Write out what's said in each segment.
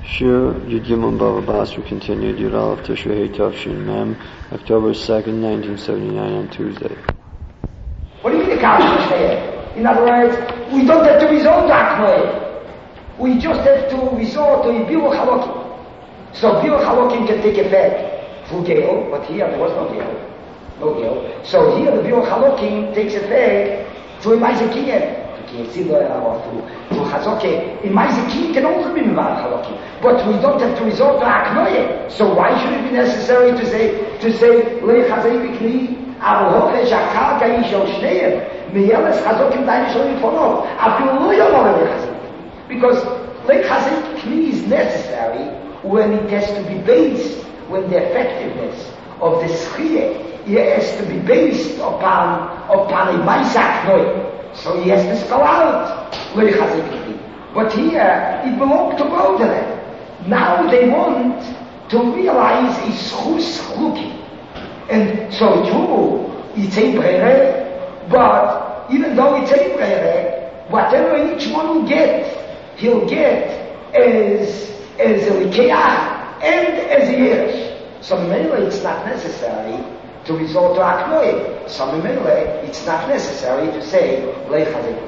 Shir Yud Gimel Bava Basra continued Yud Aleph Tishrei Tavshin Mem, October 2nd, 1979 on Tuesday. What do you mean the Kabbal is there? In other words, we don't have to resort to Aknoe. We just have to resort to Biur Halokim. So Biur Halokim can take effect through Gel, but here there was no Gel. No Gel. So here the Biur Halokim takes effect through Maizekiyev. To Chazoke. In Maizekiyev can also be Mivar Halokim. But we don't have to resort to Aknoe. So why should it be necessary to say Lei Chazei B'Kni? אבל הוכן שהקרקע היא של שניהם, מיילס חזוק עם די נשארים לפונות, אפילו לא יאמר לחזק. Because לחזק kli is necessary when it has to be based, when the effectiveness of the schiyah has to be based upon a maisak noi. So he has to spell out לחזק kli. But here, it belonged to both of them. Now they want to realize a schus chluki. And so too, it's a brere, but even though it's a brere, whatever each one will get, he'll get as a likeach and as a yesh. So mainly it's not necessary to resort to aknoe. So mainly it's not necessary to say leichazek.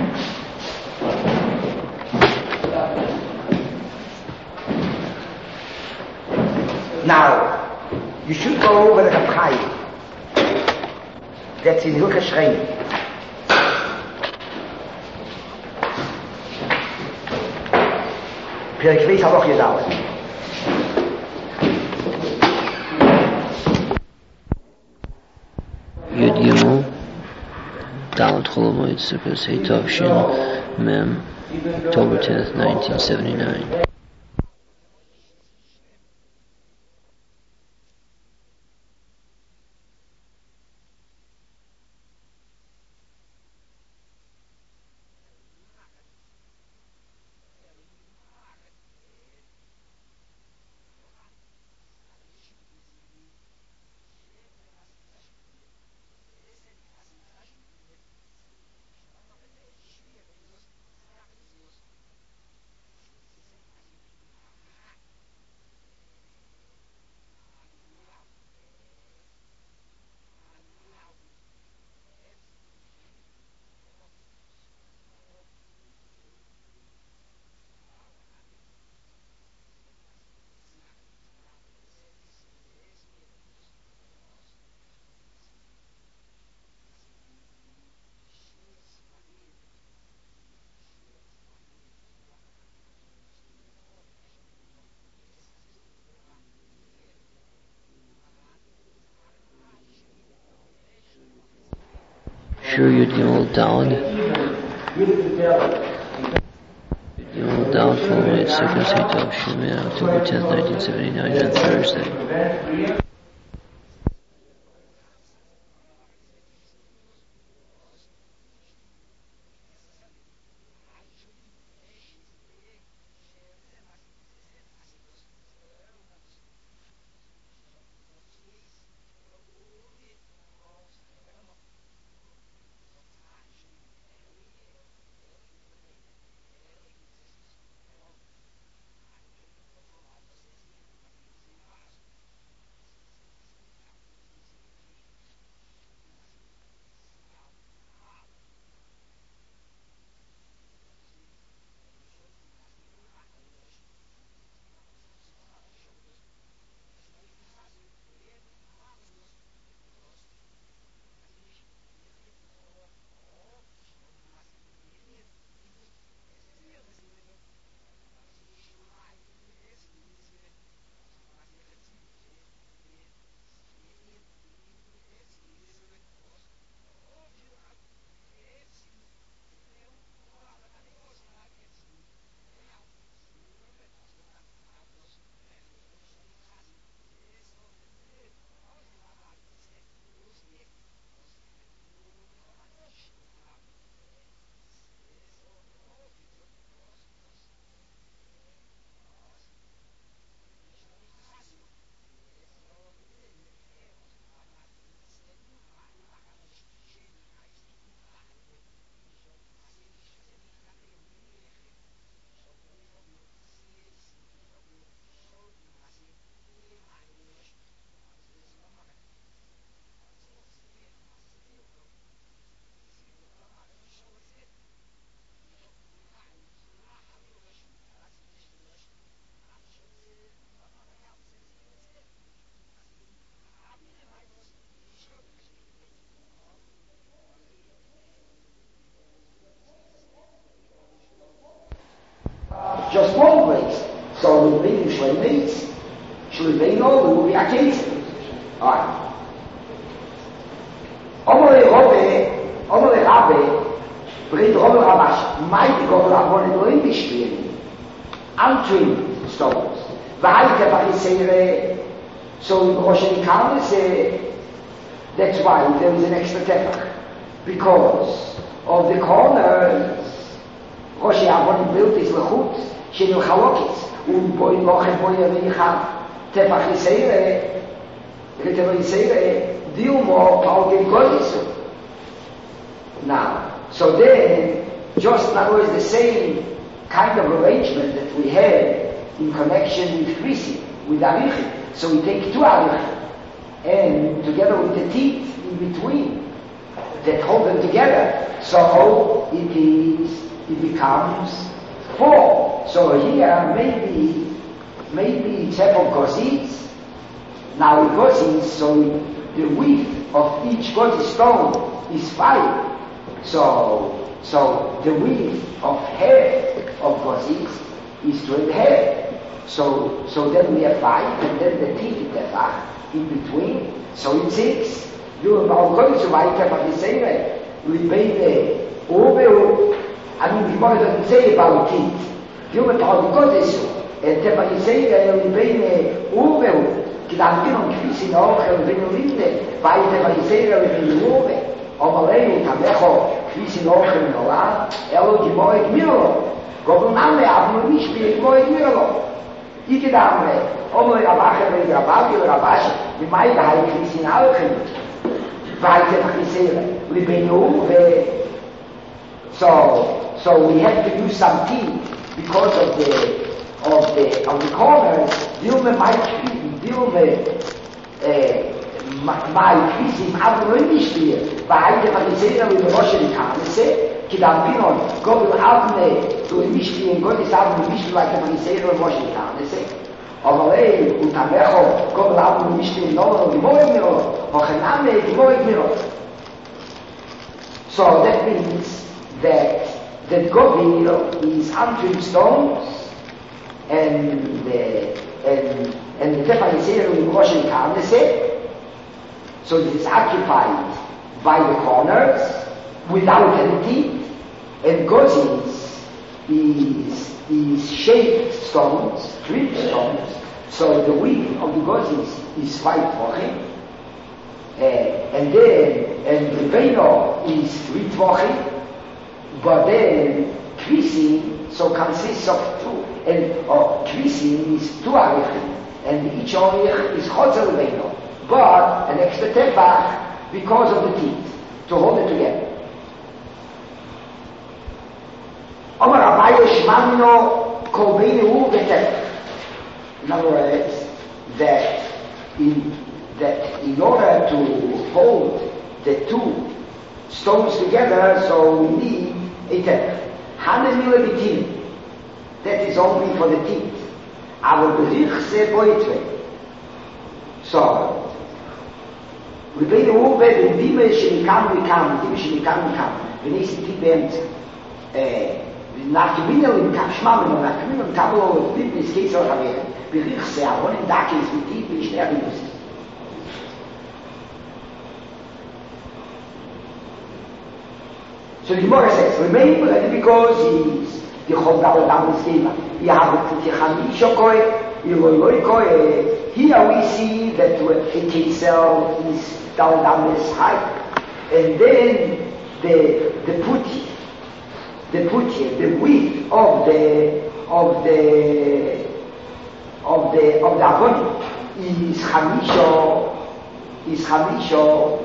Now, you should go over the Reb Chaim. That's in Hilchos Shrein. Perek Beis Haloch Yedaleh. Yud Gimel Dalet Chol Hamoed Sukkos Hei Tavshin Mem, October 10th, 1979. Shir Yud Gimel Dalet Chol Hamoed Sukkos Hei Tavshin Mem, October 10th, 1979 on Thursday. Ribeino, we will be a case. Alright. Omole Rabbe, bringt Robbe Rabash, mighty God Rabbe, no in spielen. Untrimmed stones. Vahalte Parisere, so in Rosh Hashanah, that's why there is an extra tefach. Because of the corners, Rosh Hashanah built his lechut, Shenil Chalokis, Boi Lochem Boi Yericha, Tefach Yisere, Riteva Yisere, Dilmo, Paul Godisu. Now, so then, just now is the same kind of arrangement that we had in connection with Krisi, with Arichim. So we take two Arichim, and together with the teeth in between, that hold them together. So it becomes four. So here, maybe it's half of gozis. Now with gozis, so the width of each gozi stone is 5. So the width of half of gozis is 2.5. So then we have 5, and then the teeth in the 5 in between. So it's 6. You about gozis, so I can say that we pay the over. I mean, the Gemara doesn't say about teeth. You about gozis, and Tepa say that we pay the over. כי להמתינון כפיסי נאוכל ונולימדה והייתם היסיירה ובנלובה אומרנו תמכו כפיסי נאוכל נולד אלו גמור הגמיר לו גובלנם לאבנו משפי גמור הגמיר לו איתי דאמרה אומר רבחר ורבבי ורבשי ומאי בהי כפיסי נאוכל והייתם היסיירה ובנלובה so we have to do something because of the corners Dilma might my increasing outgoing sphere, by the Parisera with the Russian Kanase, Kidapinon, go to Abne to a mystery and go to South mystery like the Parisera of Russian Kanase, Overlay, Utamejo, go to Abne mystery, no one of the Moemiro, or Haname, the Moemiro. So that means that Govir is untrimmed stones and the Tefa Yisera in Rosh Hashanah, so it is occupied by the corners without any teeth, and gozis is shaped stones, trimmed stones, so the width of the gozis is 5 tvochim, and the veino is 3 tvochim, but then kvisi so consists of 2, and kvisi is 2 arichim, and each arich is chotzer veino, but an extra tefach because of the teeth to hold it together. Omar Abaye Shmamino Kol Beinu V'Tefach. In other words, that in order to hold the 2 stones together, so we need a tefach. Hanemile B'Tim. That is only for the teeth. Aber Berichse Boitve. So, we pay the Uwe, when Dime Shemikam, Dime Shemikam, when he said, nach Gewinnel im Schmammen und nach Gewinnel im Tablo und Bibel ist geht so werden. Berichse, aber in Dake ist mit Tief, wie schnell ist. So the Gemara says, remember that because he's the Chodal Damas Gema, he has the Tichamisho Koi, here we see that the Kesel is down this height, and then the putti, the width of the agony is Hamisho,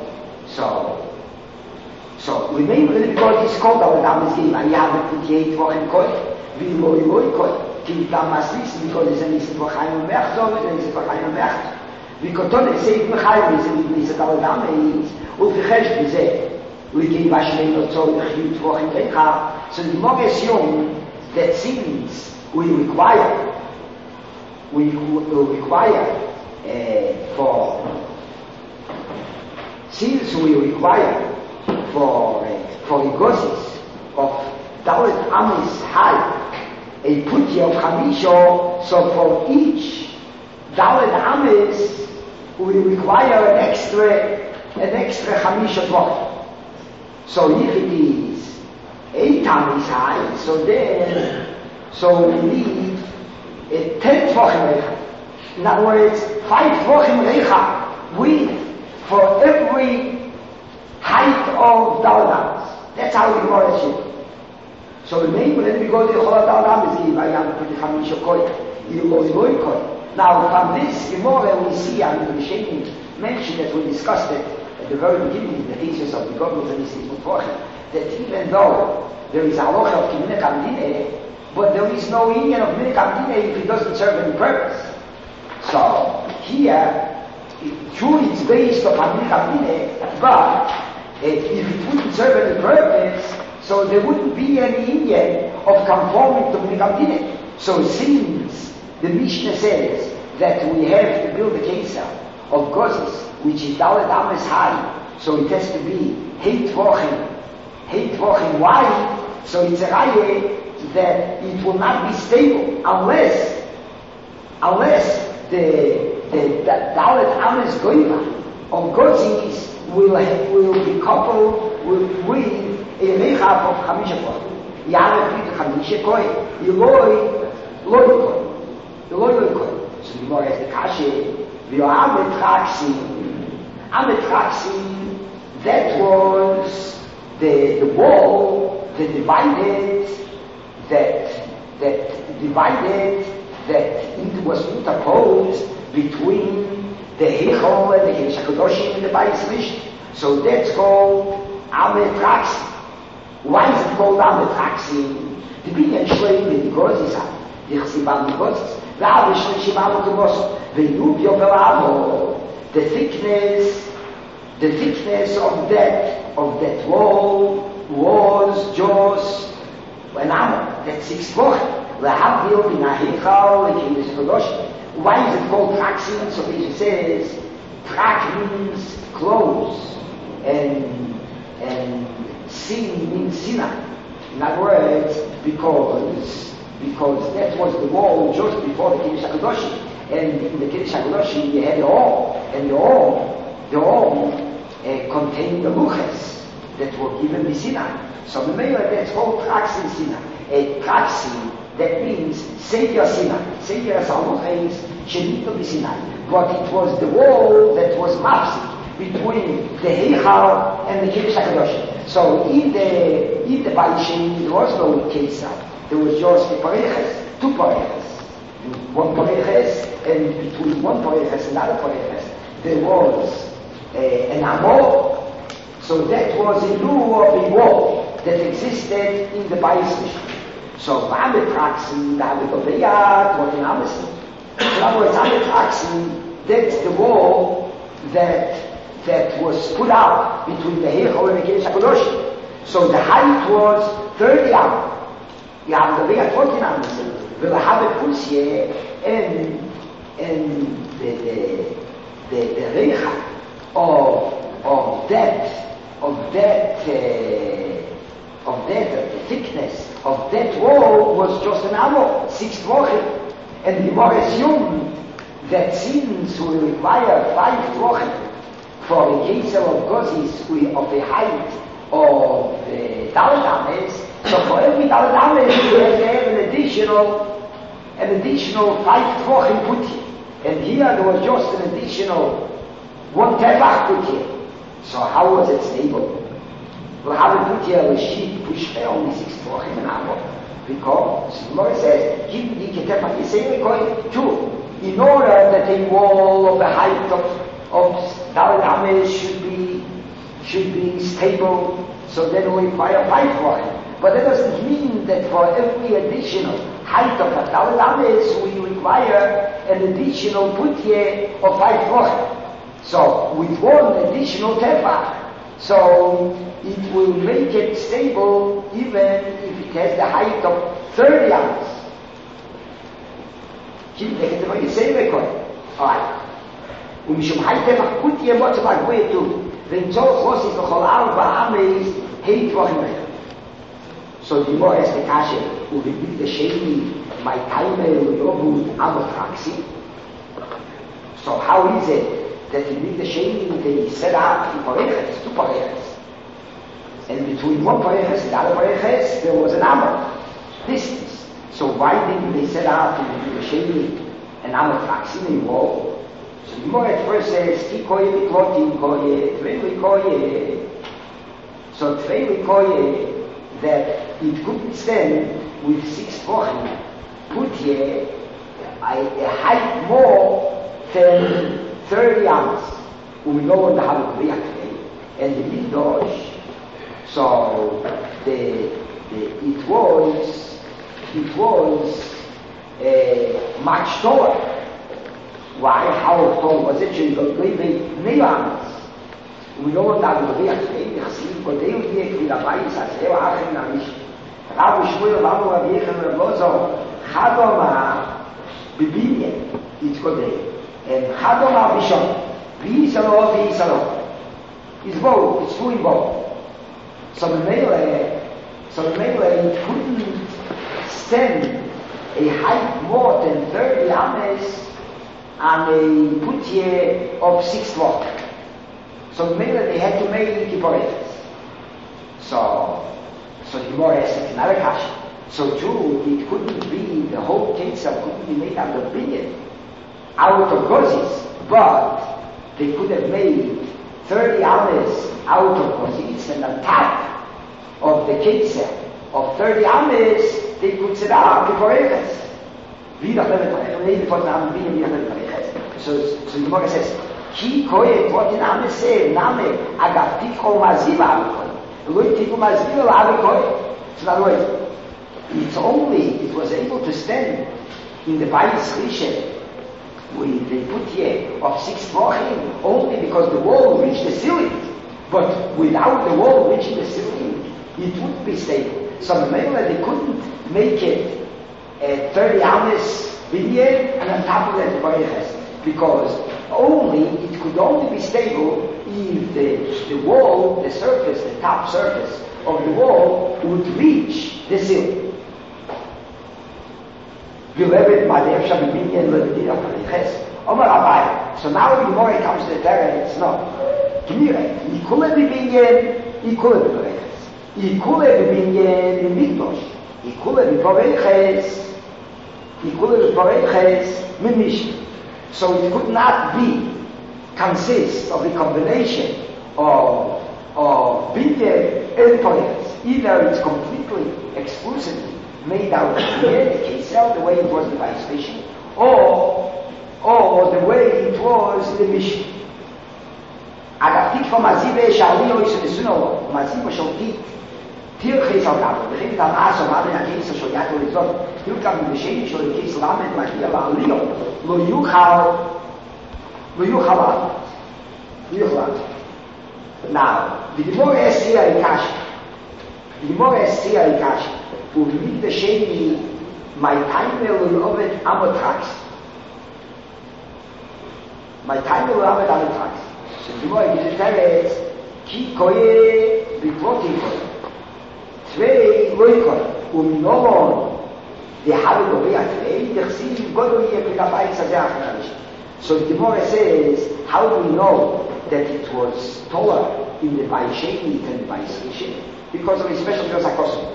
so remember that because it's called our Damas Gema, you have the 28 Wochen Koi, Viloi Koi. Damas listen because it's a listen for Chaim Merchov, and it's for Chaim Merchov. Because Tone says Chaim is a double damage, Ufichesh Bize, we give Hashem not so huge for him. So the more assume that since we require for Igosis of Dalet Amis high, a putti of Hamisho, so for each Dalet Ames will require an extra Chamisha Tvachim. So if it is 8 Ames high, so we need 10 Tvachim Reicha. In other words, 5 Tvachim Reicha with for every height of Dalet Ames. That's how the Gemara is shaped. So the name, when we go to the Cholat Dalet Ames, I am pretty Chamisha Koyach. You go to Goy Koyach. Now, from this Gemara, we see, and the Rishonim mentioned that we discussed it at the very beginning in the thesis of the Godless and Nissim Utvochim, that even though there is a halacha of Minik Amdineh, but there is no union of Minik Amdineh if it doesn't serve any purpose. So, here, true, it's based upon Minik Amdineh, but if it wouldn't serve any purpose, so there wouldn't be any union of conforming to Minik Amdineh. So, since the Mishnah says that we have to build a Kesar of Gozis, which is Dalet Ames high, so it has to be Heit Vochim wide, so it's a raya that it will not be stable unless the Dalet Ames Goiva of Gozis will be coupled with a Rechav of Chamisha Koy. Yarech with Chamisha Koy, Yeloi Koy. The Lord will come. So the Gemara has the Kashe. We are Ametraxi. That was the wall that divided that it was interposed between the Heichal and the Kiddush HaKadoshim and the Bayis Rishon. So that's called Ametraxi. Why is it called Ametraxi? The Binyan Shleim with the Gozis are. The thickness of that wall was just an amor, that's 6 Tvachim. Why is it called Traxin? So it says, Trak means close, and Sin means Sinai. In other words, because that was the wall just before the Kiddush HaKadoshim. And in the Kiddush HaKadoshim you had the Or, and the Or contained the Luches that were given the Sinai. So the Meir, that's called Traxin Sinai. A Traxin, that means Savior Sinai. Savior Saluches Shenito Sinai. But it was the wall that was mafsik between the Heichal and the Kiddush HaKadoshim. So in the Baishim there was no Kesar. There was just a pareches, 2 pareches. One pareches, and between one pareches and another pareches, there was an amor. So that was a new of a wall that existed in the Bayis Rishon. So Ametraxi, the Ametoveyat, what in Amesim. In other words, Ametraxi, that's the wall that was put out between the Heichal and the Kiddush HaKadoshim. So the height was 30 amos. You have the way at 14 hours, will have a pusye and the recha of the thickness of that wall was just an amor, 6 Tvachim. And the Gemara assumed that since we require 5 Tvachim for a Kesar of Gozis of the height of Dalet Ames, so for every Dalet Ames we have to have an additional 5 Tvachim put here. And here there was just an additional 1 Tefach put here. So how was it stable? We'll have it put here a sheet push for only 6 Tvachim an hour. Because the Gemara says, keep the Tefach, you say too. In order that a wall of the height of Dalet Ames should be stable, so then we require 5 Tvachim. But that doesn't mean that for every additional height of Dalet Ames we require an additional putye of 5 Tvachim. So with 1 additional tefach, so it will make it stable even if it has the height of 30 amos. Alright. ומשום height tefach putye what's about way to when Tzol Chosis v'chol 4 ames Heit Tvachim. So the Gemara has the kasha, u'v'bit the sheni, my timer u'yobud Ametraxi. So how is it that in Mikdash Sheni they set up the pareches, 2 pareches, and between one pareches and the other pareches there was an amor distance. So why didn't they set up in Mikdash Sheni an amor traxim in wall? So the Gemara at first says, Ki koye miklotim koye, tvei koye. So tvei koye, that it couldn't stand with 6 tefachim, put here a height more than 30 amas. We know what the Halakriya today, and the Mikdash. So it was much taller. Why? How tall was it? She got maybe 9 amas. We know what the Halakriya today. The Chassidim Kodeu Diek Vilabayis Aseo Achim Namish. Rabbi Shmuel Lamu Rabbi Yechon Rablozo Chadoma Bibinye it's Kodei and Chadoma Bishon V'Yisalo it's both, it's two in both. So the Mele it couldn't stand a height more than 30 ames and a putye of 6 tefach. So the Mele they had to make Kipporetes. So the Gemara says another kasha. So too, it couldn't be, the whole Ketzah couldn't be made out of billion, out of gozis, but they could have made 30 ames out of gozis, and on top of the Ketzah of 30 ames, they could set up the pareches. So the Gemara says, Ki koye, what in ames say, name, agaftikho maziva avikoy. So in other words, it was able to stand in the Bayis Rishon with the putye of 6 tefachim only because the wall reached the ceiling. But without the wall reaching the ceiling, it wouldn't be stable. So they couldn't make it 30 ames binyan and on top of that the pareches, because it could only be stable if the wall, the surface, the top surface of the wall would reach the ceiling. So now the Gemara comes to the Torah and it's not. Ikule b'binyan, ikule b'pareches. Ikule b'binyan b'mikdosh. Ikule b'pareches b'mishkan. So it could not consist of a combination of binyan and pareches. Either it's completely, exclusively made out of the Kesel, the way it was in the Bayis Rishon, or the way it was in the Mishkan. Agaftik for Mazive Shalio is the Suno, Mazive Shaltit, Tirches al Gabo, the Chimit Amas of Adon Akesa Shoyat Horizon, Tilkam in the Sheni Shol Kes Lamed Magia Lio, Lo Yuchal. Now, the Gemara is here in Kashi. The Gemara is here in Kashi. Mikdash Sheni, my time will ovet amotrax. My time will ovet amotrax. So the Gemara gives a teretz, Ki koye b'kvotim koye. Tvei loy koye. Uminomon, the Havi Gobeya Tvei, the Chsiv Godo Yeh P'Gabayis Hazeh Acharavish. So the Gemara says, how do we know that it was taller in the Bayis Sheni than the Bayis Rishon? Because of a special Yosakosim.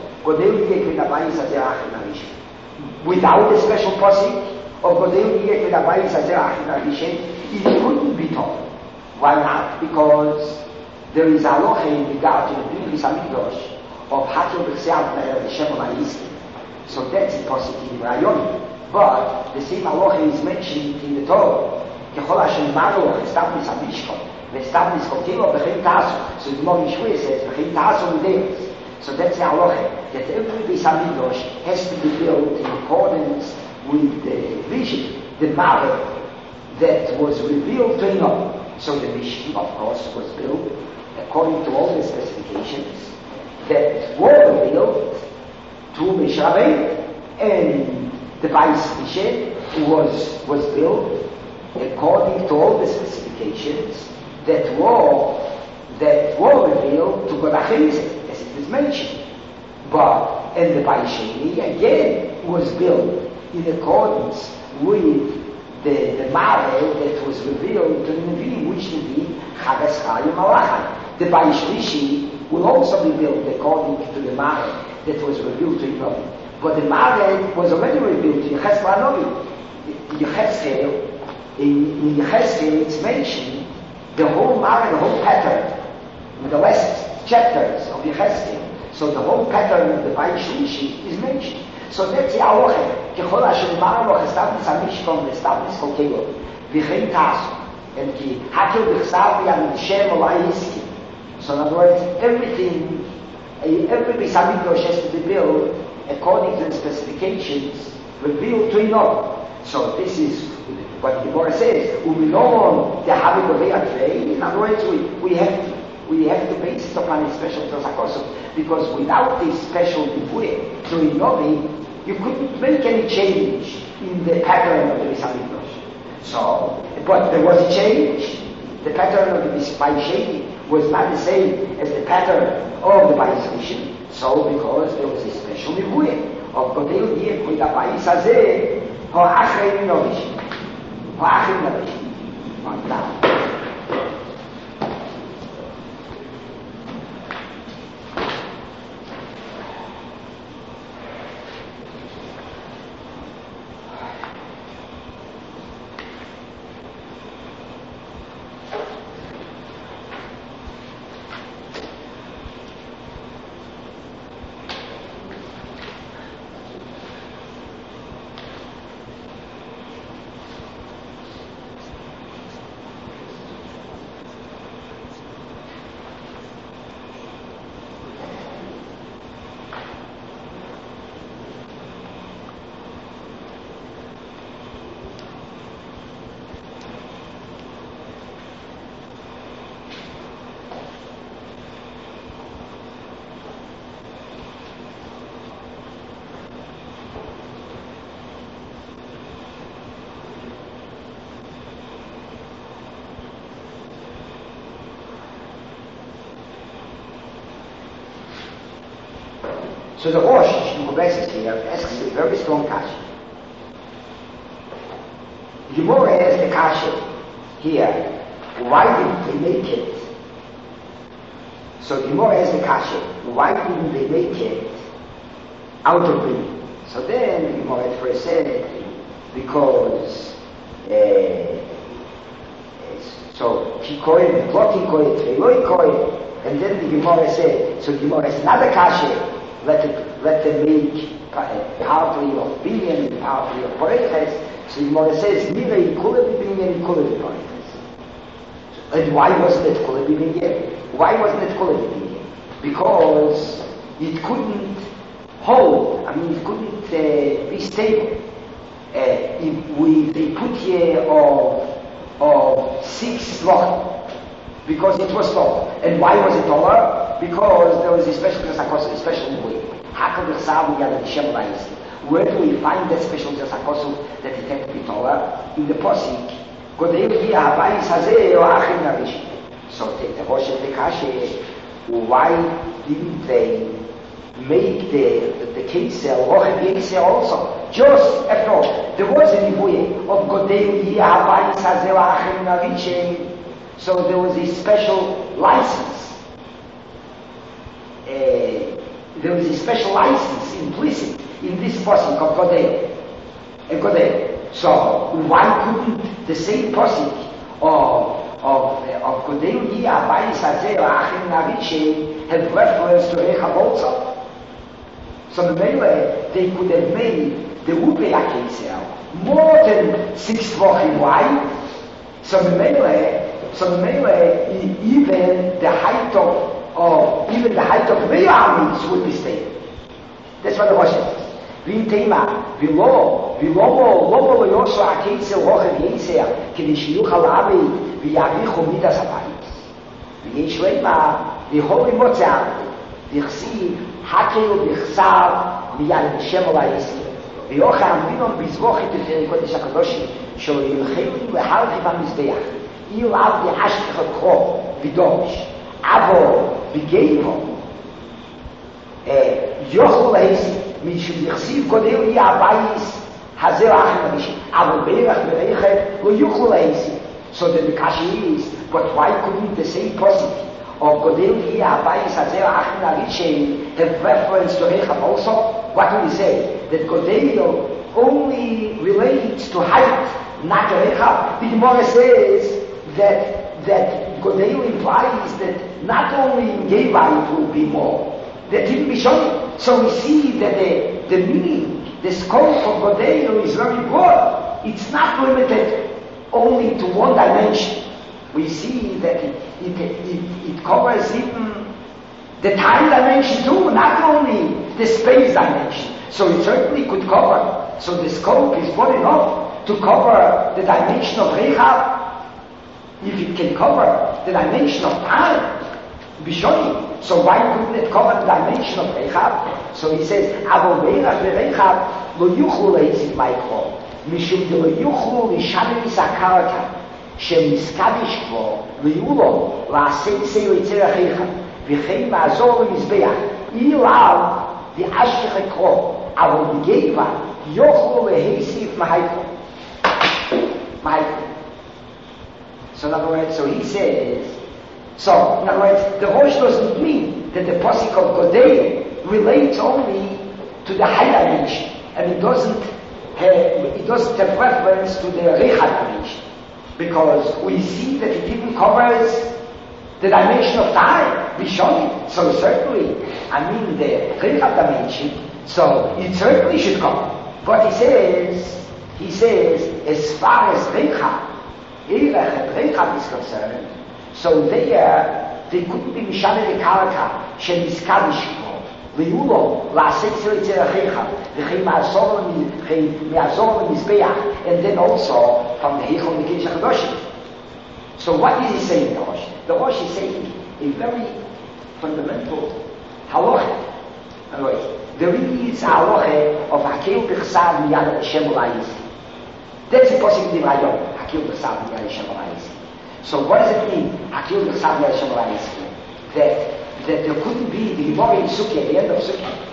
Without the special posik of it couldn't be taught. Why not? Because there is a halacha in regard to the Bris Hamikdash of Hakel B'Chseav Shem Ma'iskim. So that's the posik in Rayon. But the same halacha is mentioned in the Torah. Kechol Hashem Maruach established Hamishkot, established Kotelo B'Chem Tasu. So the Mori Shmuel says B'Chem Tasu Udeus. So that's the halacha, that every Beis Hamikdash has to be built in accordance with the vision, the model that was revealed to Enoch. So the Mishkan, of course, was built according to all the specifications that were revealed to Moshe Rabbeinu, and the Bayis Rishon was built according to all the specifications that were revealed to God HaChizek, as it is mentioned. And the Bayis Sheni again was built in accordance with the Mare that was revealed to the Nevi, which Nevi, Chagas Chayim Malachai. The Bayis Shlishi will also be built according to the Mare that was revealed to Yonah. But the Mare was already revealed to Yecheskel Hanovi. In Yecheskel, it's mentioned the whole Mare, the whole pattern, with the last chapters of Yecheskel. So the whole pattern of the Bayis Shlishi is mentioned. So that's the Aloche. Kechol Hashem Mare Loch established a Mishkan, established Kokelo. V'chein Tasu. And Ki Hakel B'chsav Yam Shem Olai Yiskim. So in other words, every Beis has to be built according to the specifications revealed to Enoch. So this is what the Gemara says. Uminon the Havik of Eyatrei. In other words, we have to base it upon a special Tosakosov, because without this special Divuye to Enoch, you couldn't make any change in the pattern of the Beis. So, but there was a change. The pattern of the Beis was not the same as the pattern of the Bayis Rishon. So, because there was a special Nivuye of Godel Yeh with the Bayis Hazeh, Ha'achei Novish. Ha'achei Novish. Now. So the Rosh Hashanah here asks a very strong kasha. Gemara asks the kasha here, why didn't they make it? So Gemara asks the kasha, why didn't they make it out of green? So then the Gemara at first said, because so Kikoy, Blokikoy, Tveloikoy, and then the Gemara said, so Gemara has another kasha. Let them make partly of binyan and partly of pareches. So the Gemara says, Mirei kula binyan, kula pareches. And why wasn't it kula binyan? Why wasn't it kula binyan? Because it couldn't hold. I mean, it couldn't be stable. With a put here of 6 loch, because it was tall. And why was it taller? Because there was a special Tesakos, a special way. Where do we find that special Tesakos that it had to be taller? In the Posik. So the Rosh and the Kashe, why didn't they make the Kesel, Roch Kesel also? Just after all, there was a Nivuye of Godeu Yahabayis Hazel Achim Navichem. So there was a special license. There was a special license implicit in this posik of Godel. So why couldn't the same posik of Godel Abayis Hazeh Achim Naviche have reference to Rechav also? So they could have made the Ubeya Kesel more than 6 Tvochim wide. So even the height of real armies would be stable. That's what the Rosh says. V'intema, v'lomo lo yosho ha'keitzel rochev yeser, k'di shiyuchal ha'abed, v'yavichu midas ha'bayis. V'yesh leima, v'holi motzah, v'chsiv, hakel v'chsav, v'yad Hashem olai yisrael. V'yocham vinon bizvochi teferi kodesh HaKadoshim, shelo yilchelu v'harchi b'mizbeach, il av v'hashkech ha'kro, v'domish. Avo b'geivo yochol ha'isi mishum yichsiv godeu yabayis Hazel Achim Avishi. Aval Beirach Bereichet Lo Yuchlu Leisi. So the Kashi is, but why couldn't the same person of Godel here, Habayis Hazel Achim Avishi have reference to Rechav also? What do we say? That Godel only relates to height, not to Rechav. The Gemara says that Godel implies that not only in Geva it will be more, that it will be shown. So we see that the meaning, the scope of Godel is very broad. It's not limited only to one dimension. We see that it covers even the time dimension too, not only the space dimension. So it certainly could cover. So the scope is broad enough to cover the dimension of Rechav. If it can cover the dimension of time, Bishoni, so why couldn't it cover the dimension of Rechav? So he says, Avo Beirach Rechav Lo Yuchlu Leizit Maikro Mishum De Lo Yuchlu Lishanim Sakarta Shem Miskadish Kvo Liulo La'asei Sei Leitzerach Rechav V'chein Ma'azor Mizbeach Ilav the Ashkech Kro Avo B'geiva Yochlu Leheisif Mahaikro Mahaikro. So in other words, so he says, so in other words, the Rosh doesn't mean that the Pasuk of Godel relates only to the high dimension, and it doesn't have reference to the Rechav dimension, because we see that it even covers the dimension of time, Bishoni. So certainly, the Rechav dimension, so it certainly should cover. But he says, as far as Rechav is concerned, so there they couldn't be Mishane de Karaka, Shem Miskadish Kvo, Liulo, La'asei Sei Leitzerach Rechav, V'chein Ma'azor Mizbeach, and then also from the Heichal Mikedesh HaKadoshim. So what is he saying, the Rosh? The Rosh is saying a very fundamental halacha. In other words, there is a halacha of Hakel B'chsav Miyad Hashem Olayis. That's the possible Divrayot, Hakel B'chsav Miyad Hashem Olayis. So what does it mean, Hakel B'chsav Miyad Hashem Olayis? That there couldn't be the Gemara in Sukkah, at the end of Sukkah.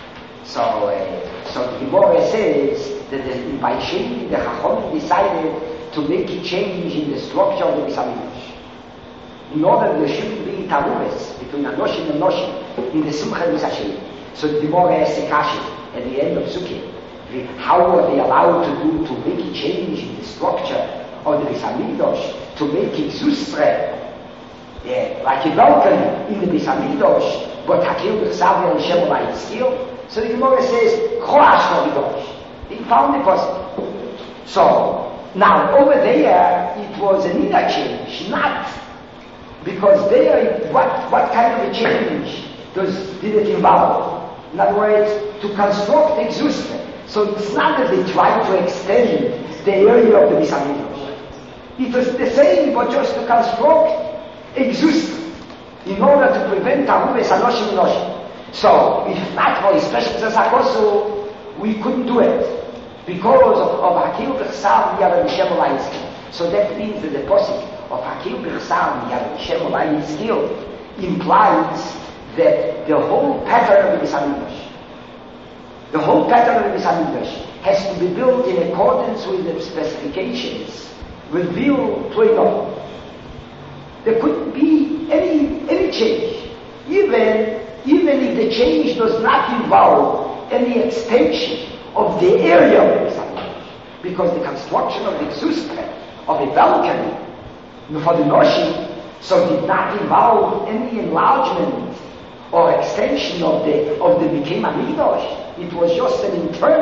So the Gemara says that by changing, the Chacham decided to make a change in the structure of the Beis HaMikdash. In order there shouldn't be taruves between Anoshim and Noshim in the Simcha Beis Hashem. So the Gemara asks the Kashi at the end of Sukkah, how are they allowed to make a change in the structure of the Beis HaMikdash, to make it zustre, like a balcony in the Beis HaMikdash, but Hakel B'chsav and Shem Olayis still? So the Gemara says, Choash Novidosh. He found the person. So, now over there, it was an inner change, not because there, what kind of a change did it involve? In other words, to construct existence. So it's not that they tried to extend the area of the Beis HaMikdash. It was the same, but just to construct existence in order to prevent taruves anoshim noshim. So, if not for his special Zazakosu, we couldn't do it because of Hakel B'chsav Miyad Hashem Olayis. So that means that the posik of Hakel B'chsav Miyad Hashem Olayis implies that the whole pattern of the Beis HaMikdash, the whole pattern of the Beis HaMikdash has to be built in accordance with the specifications revealed to Enoch. There couldn't be any change, even if the change does not involve any extension of the area of the Beis HaMikdash, because the construction of the Zustre, of a balcony for the Noshim, so did not involve any enlargement or extension of the Bikei HaMikdash. It was just an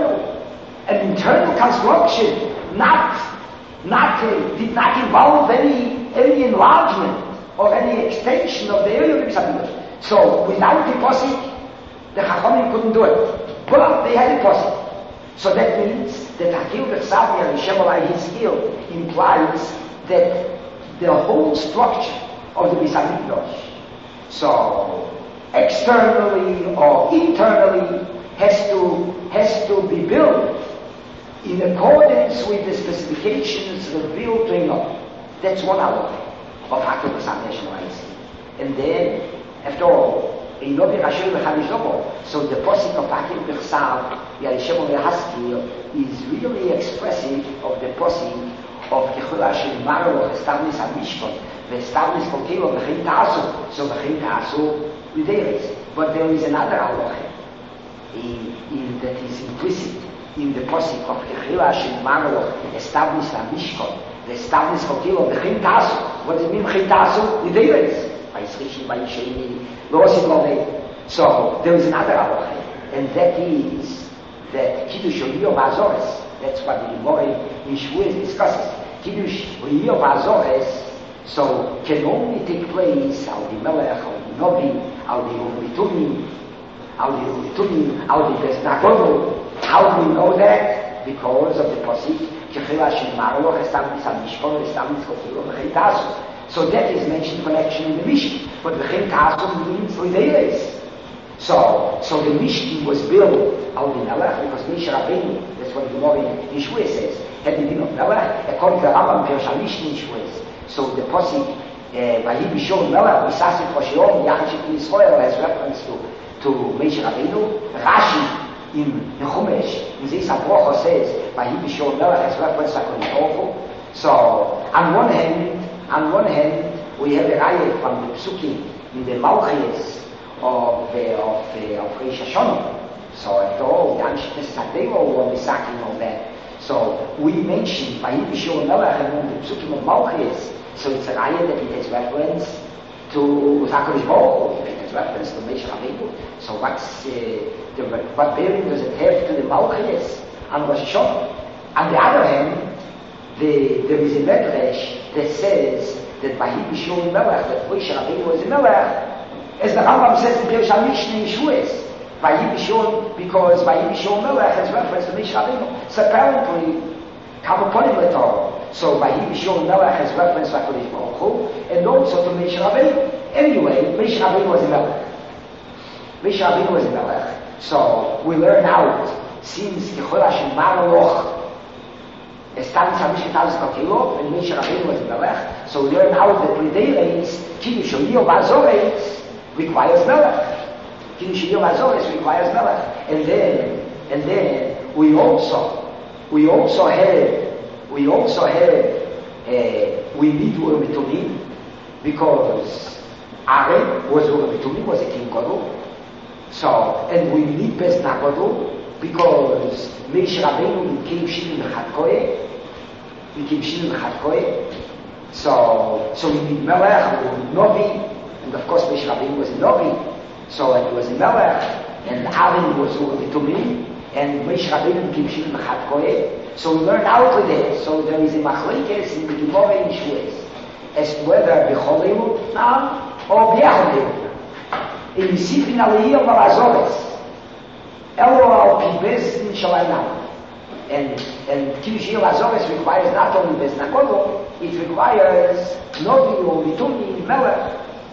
internal construction, did not involve any enlargement or any extension of the area of the Beis HaMikdash. So without the posik, the Chachamim couldn't do it, but they had a posik. So that means that Hakel B'chsav Miyad Hashem Olayis implies that the whole structure of the Beis HaMikdash, so externally or internally, has to be built in accordance with the specifications revealed to Enoch. That's one halacha of Hakel B'chsav Miyad Hashem Olayis. And then, after all, So the posik of Hakim Bechsav, Yalishemon Haskil, is really expressive of the posik of Kechula Shel Maro, established a Mishkan, the established Kokelo, Bechin Ta'asu. So Bechin Ta'asu, Uderes. But there is another halacha that is implicit in the posik of Kechula Shel Maro, established a Mishkan, the established Kokelo, Bechin Ta'asu. What does it mean, Bechin Ta'asu? Uderes. So there is another halacha, and that is that Kiddush Yom Azores. That's what the Gemara in Shavuos discusses. Kiddush Yom Azores, so can only take place al the Melech, al the Novi, al the Umitumim, al the Beznagodo. How do we know that? Because of the posik Kechila Shel Maro, established Mishkan, established Kofilo Mechitasu. So that is mentioned in connection in the Mishnah. But the Chem Ta'asum means 3 days. So the Mishnah was built out in Melech because Moshe Rabbeinu, that's what the Gemara in Shavuos says, had the din of Melech, according to the Rambam, Pirush HaMishnah in Shavuos. So the posik, Vayi Bishor Melech, Misasim Chosheom, Yachashik Yisrael, has reference to Moshe Rabbeinu. Rashi in Chumash, in Zeis HaBrocha says, Vayi Bishor Melech has reference to HaKadosh Baruch Hu. So on one hand, we have a raya from the Psukim in the Malchus of Reish Hashanah. So after all, the Amshitnes Sadeo were Misakim on that. So we mentioned Vayi Bishor Melech and the Psukim of Malchus. So it's a raya that it has reference to HaKadosh Baruch Hu, it has reference to Moshe Rabbeinu. So what bearing does it have to the Malchus and Rosh Hashanah? On the other hand, there is a medrash that says that Vayi Bishor Melech, that Moshe Rabbeinu was a Melech, as the Rambam says in Pirush HaMishnah in Shavuos, because Vayi Bishor Melech has reference to Moshe Rabbeinu. So apparently, Kamaponim L'Torah. So Vayi Bishor Melech has reference to HaKadosh Baruch Hu, and also to Moshe Rabbeinu. Anyway, Moshe Rabbeinu was a Melech. So we learn out, since Kechol Hashem Maraloch, established a Mishkan Talis Kokelo, and Moshe Rabbeinu was a Melech. So we learn out that Prideres, Kiddush Yom Azores, requires Melech. Kiddush Yom Azores requires Melech. And then we also have we need Ur Mitumim, because Aaron was Ur Mitumim, was a king Gadol. So, and we need Bes Nagadol, because Moshe Rabbeinu became Shilin Chad So we need Melech, we need Novi, and of course Moshe Rabbeinu was a Novi. So it was a Melech, and Aaron was Ur Mitumim, and Moshe Rabbeinu became Shilin Chad. So we learn out of it. So there is a machlekes in the Gemara in Shavuos as to whether B'cholehu now or B'yacholehu. In Sifin Aliyah Barazores, Elo al Pi Bezin Shalayim. And Kiddush Yom Azores requires not only Bez Nagodo, it requires Novi or Mitumi, Melech,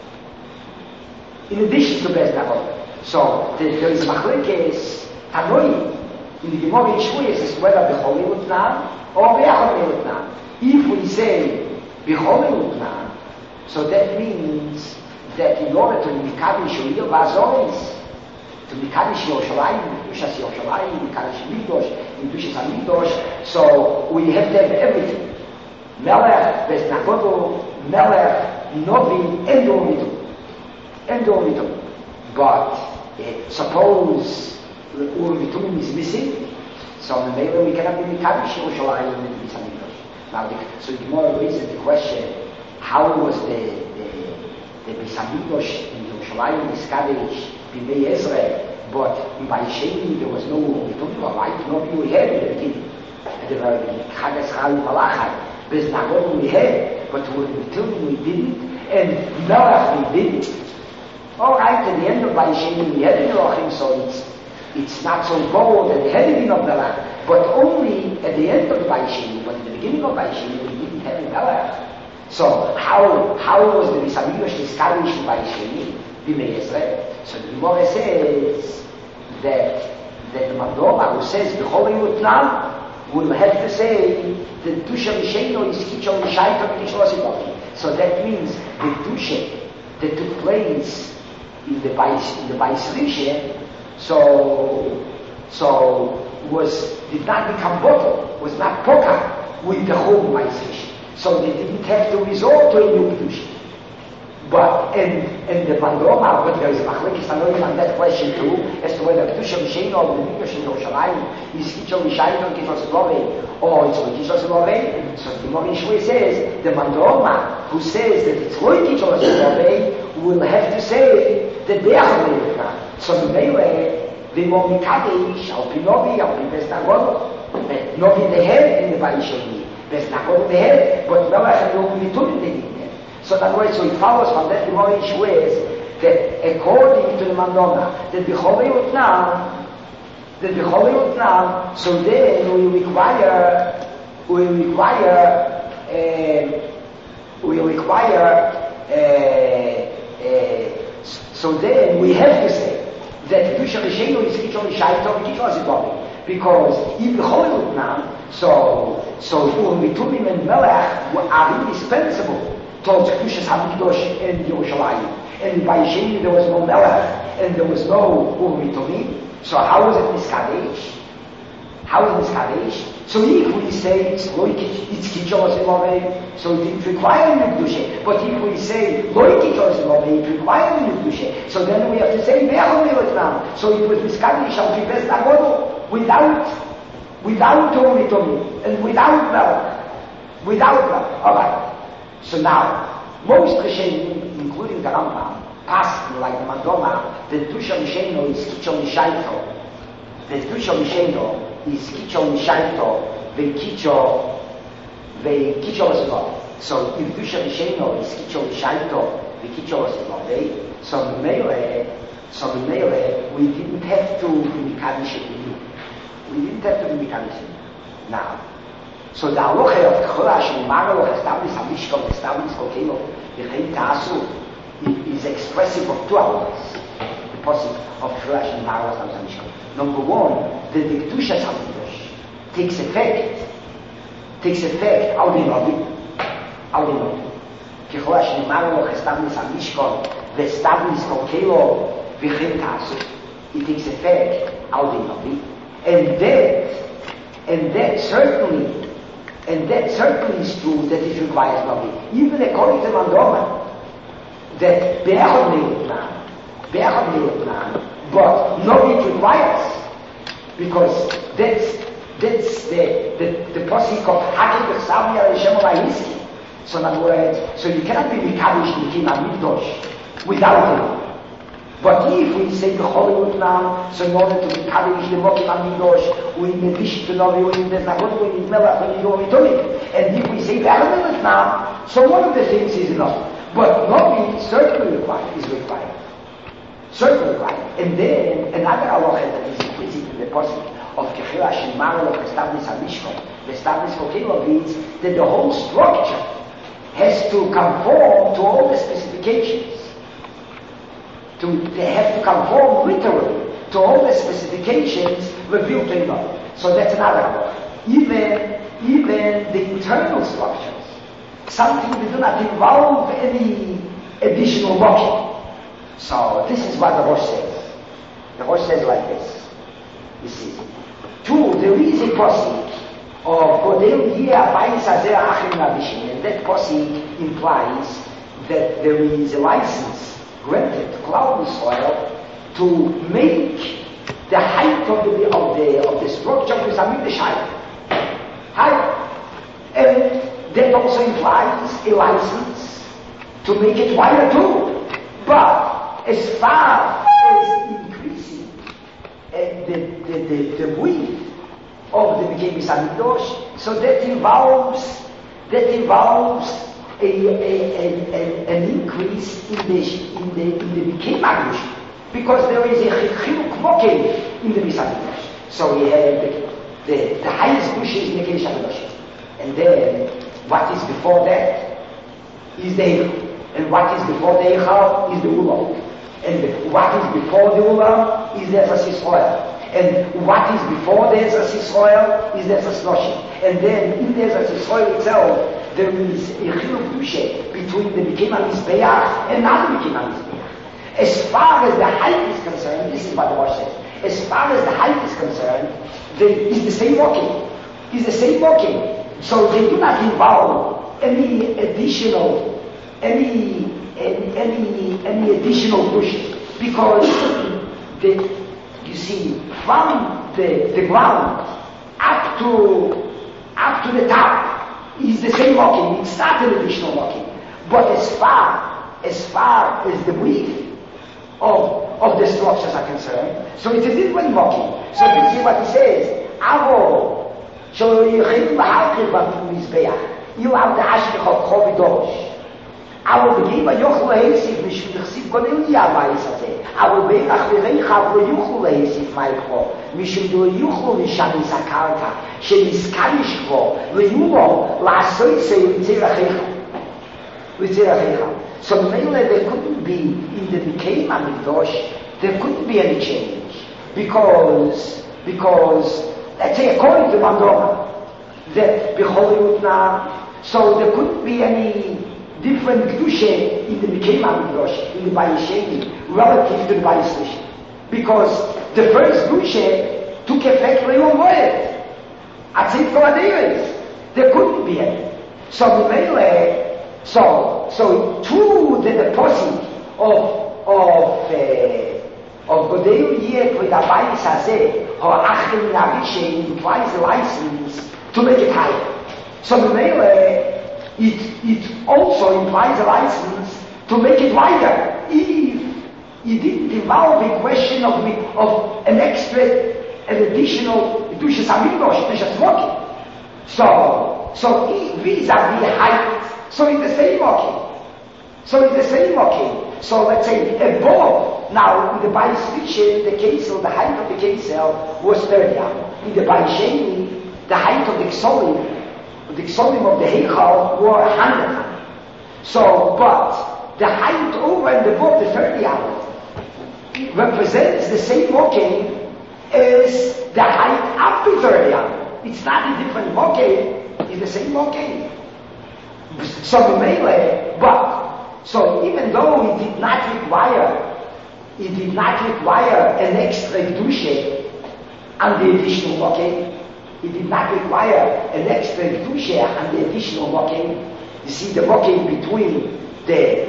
in addition to Bez Nagodo. So there is a machlekes Tanoi in the Gemara in Shavuos as to whether B'cholehu Tnan or B'yacholehu Tnan. If we say B'cholehu Tnan, so that means that in order to Mikadish Yom Azores, to Mikadish Yerushalayim, Dushas Yerushalayim, Mikadish Midosh, in Dushas HaMidosh, so we have to have everything. Melech, Bez Nagodo, Melech, Novi, and Umitum. But suppose Umitum is missing, so maybe we cannot be Mikadish Yerushalayim and Dushas HaMidosh. Now, so the Gemara raises the question, how was the Beis HaMikdash in Yerushalayim established B'nei Ezra, but in Vayisheni there was no Umitum, right? No, we had in the beginning. At the very beginning, Chagas Chal Malachai, Bez Nagodo we had, but Umitum we didn't, and Melech we didn't. All right, at the end of Vayisheni we had in Elohim, so it's not so bold at the heading of Melech, but only at the end of Vayisheni, but at the beginning of Vayisheni we didn't have Melech. So how was the Beis HaMikdash established in Vayisheni? B'nei Ezra. So the Gemara says that the Madoma who says B'cholehu Tnan will have to say the Dusha Misheno is Kichon Mishayto Mishlosim. So that means the Dusha that took place in the Bais Rishon, so did not become bottle, was not poka with the whole Bais Rishon. So they didn't have to resort to a new kedusha. But and the Mandoma, but there is a machlekes tanoim on that question too, as to whether kedusha misheno or the mikdash in Yerushalayim is kicho mishayim or kicho zlovei, or it's like kicho zlovei. So the Gemara in Shvei says the Mandoma who says that it's like kicho zlovei will have to say that they are meichna. So the Meile, the more mikadesh al pinovi al pibes nagod, novi the head in the Bayishoni, bes nagod the head, but Melech and Novi mitun the head. So in other words, so it follows from that Gemara in Shvei that according to the Mandona, that the Cholei Utnam, so then we require, so then we have to say that Kedusha Rishenu is Kichon Shaito, Kichon Zibori. Because if the Cholei Utnam, so Urim Vitumim and Melech are indispensable towards Kedushas HaMikdash and Yerushalayim. And by Sheni there was no Melech, and there was no Urim Vitumim. So how was it Miskadesh? So if we say it's Kichos Ilovei, so it didn't require Kedusha. But if we say Loi Kichos Ilovei, it required Kedusha. So then we have to say Me'achol Milotnam. So it was Miskadesh al Pibes Nagodo without Urim Vitumim and without Melech. Alright. So now, most Rishonim, including the Rambam, pass like the Mandoma, the Kedusha Misheno is Kichon Mishaito. The Kedusha Misheno is Kichon Mishaito, Vekicho Oslo. So if Kedusha Misheno is Kichon Mishaito, Vekicho Oslo, so Meile, we didn't have to be Mikadosh. Now, so the halacha of Kchola Shemimaro established Hamishkol, established Kokelo, Yechein Ta'asu, is expressive of two halachas. The posik of Kchola Shemimaro established Hamishkol. Number one, the Kedusha Hamikdash takes effect out in Novi. Kchola Shemimaro established Hamishkol, established Kokelo, Yechein Ta'asu. It takes effect out in Novi. And that certainly is true that it requires Novi. Even according to Mandoma, that Be'achod Me'utnan, but Novi requires, because that's the posik of Hakim B'chsav Yaleshem Olahiski. So in other words, so you cannot be Mikadosh Nikim HaMikdash without Novi. But if we say the Cholei Utnam, so in order to be Kaddish, the Mokim HaMikdash, we need Bishit to Novi, we need Beznagod, we need Melech, we need Urim Vitumim. And if we say the Cholei Utnam, so one of the things is enough. But Novi certainly is required. Certainly required. And then another halacha that is implicit in the posik of Kechil Hashem Marel of Established HaMishkon, the established Kokelo means that the whole structure has to conform to all the specifications. They have to conform literally to all the specifications revealed in law. So that's another one. Even the internal structures, something that do not involve any additional working. So this is what the Rosh says. The Rosh says like this. You see. Two, there is a posik of Godel Yeh Abayis Hazeh Achim Nabishim, and that posik implies that there is a license granted to Cloud Israel to make the height of the structure of the Samikdash higher. And that also implies a license to make it wider too. But as far as increasing the width of the Bekemis HaMikdash, so that involves an increase in the Bekem HaMikdash, because there is a chiluk mokem in the Beis HaMikdash. So we have the highest bush is in the Beis HaMikdash, and then what is before that is the Eichel, and what is before the Eichel is the Ulam, and what is before the Ulam is the Eretz Yisrael. And what is before the Eretz Yisrael is the Eretz Noshim. And then in the Eretz Yisrael itself, there is a chiluk dushe between the Bekem HaMizbeach and not the Bekem HaMizbeach. As far as the height is concerned, this is what the Rosh says. As far as the height is concerned, it's the same walking. It's the same walking. So they do not involve any additional additional pushes, because you see, from the ground up to the top is the same walking. It's not an additional walking. But as far as the width of the structures are concerned, so it's a different walking. So this is what he says. Avo, so you have the Ashkechot Chovidosh. אבל בגיבה יוכלו להסיף משום דכסיף גודל יאמייס הזה, אבל בערך וריחב לא יוכלו להסיף מייקרו, משום דו יוכלו לשמיס הקרקע, שנזכריש בו, ויומו לעשות זה ויציר אחיך. So mainly there couldn't be, in the decay Hamikdash, there couldn't be any change, because let's say according to Mandora, that Bechol Yutna, so there couldn't be any different Kedusha in the Mikhem HaMikdash, in the Bayis Sheni, relative to the Bayis Rishon. Because the first Kedusha took effect for your word. At Tzit Kol HaDeiros. There couldn't be any. So through the deposit of Godeu Yek with the Bayis Hazeh, or Achim Navishe implies a license to make it higher. So it also implies a license to make it wider, if it didn't involve a question of an additional Kedushas HaMikdash, Kedushas walking. So vis-a-vis height, so it's the same walking. So let's say above, now in the Bayis Rishon, the Kesel, the height of the Kesel was 30 amo. In the Bayis Sheni, the height of the Ksolim of the Heichal were 100. So, but the height over and above the 30 amo represents the same walking as the height up to 30 amo. It's not a different walking, it's the same walking. So even though it did not require an extra kedusha on the additional walking, it did not require an extra kedusha on the additional walking. You see, the walking between the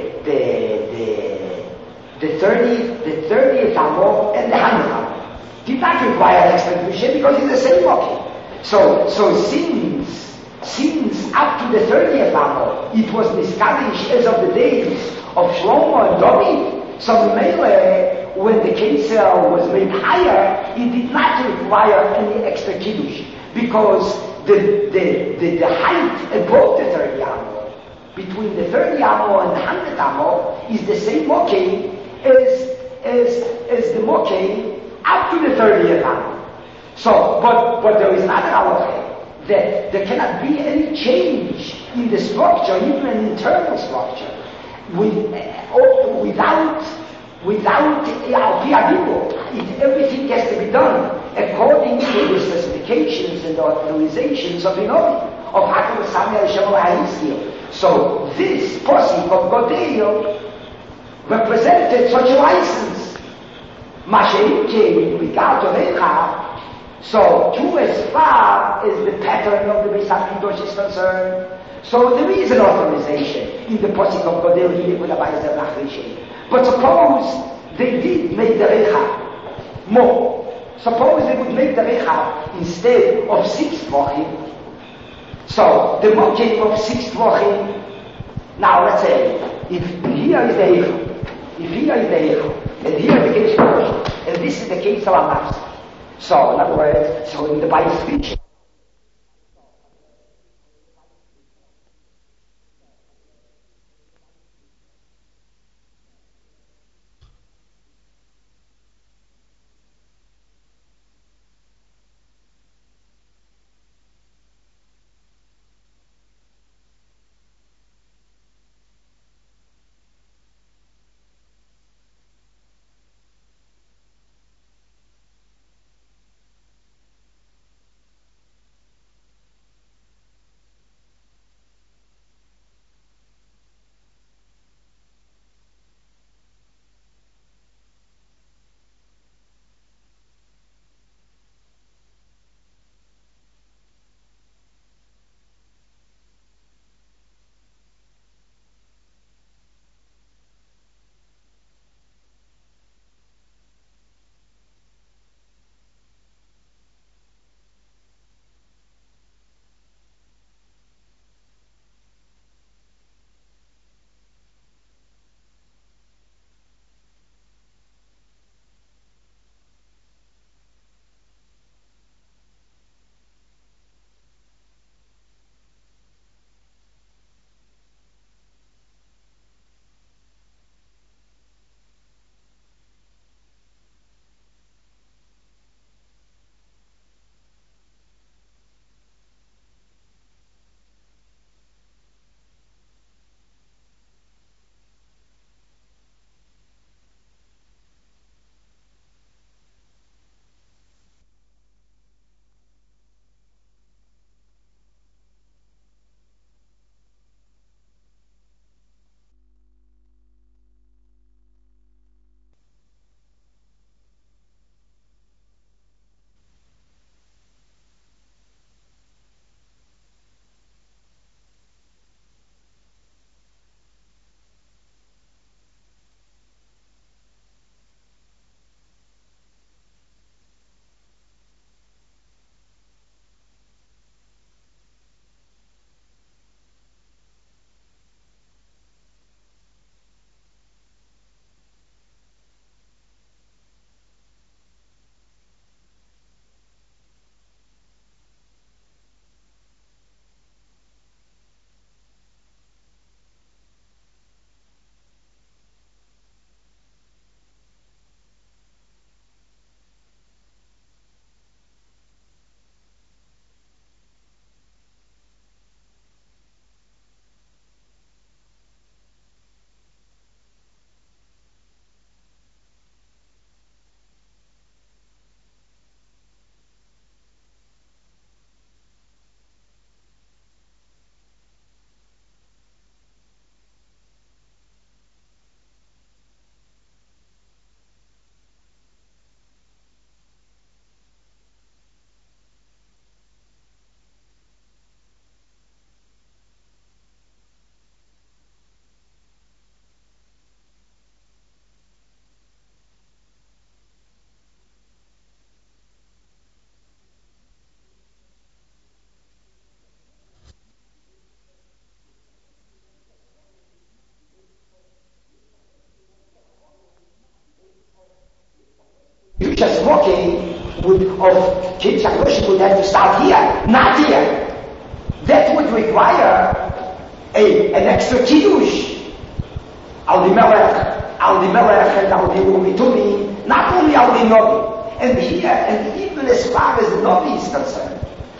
30th amo and the 100th amo did not require an extra kedusha because it's the same walking. So since up to the 30th amo, it was established as of the days of Shlomo and David. So when the Kesel was made higher, it did not require any extra kiddush, because the height above the 30 amo, between the 30 amo and the 100 amo, is the same mokeh as the mokeh up to the 30th amo. So, but there is another halacha, that there cannot be any change in the structure, even an internal structure, without everything has to be done according to the specifications and the authorizations of Inovi, of Hakam Samuel Shemuel HaIzkir. So this posik of Godel represented such a license. Mashenike, with regard to Recha, so too as far as the pattern of the Beis HaMikdash is concerned, so there is an authorization in the posik of Godel here with the Bayis Nachrishin. But suppose they did make the Recha more. Suppose they would make the Recha instead of 6 Tvachim. So the motive of 6 Tvachim, now let's say, if here is the Eichel, and here is the case of and this is the case of Amas. So in other words, so in the Bayis speech, just walking of Kiddush HaKadoshim would have to start here, not here. That would require an extra Kiddush. Al the Melech and Al the Umitumi, not only Al the Novi. And here, and even as far as the Novi is concerned.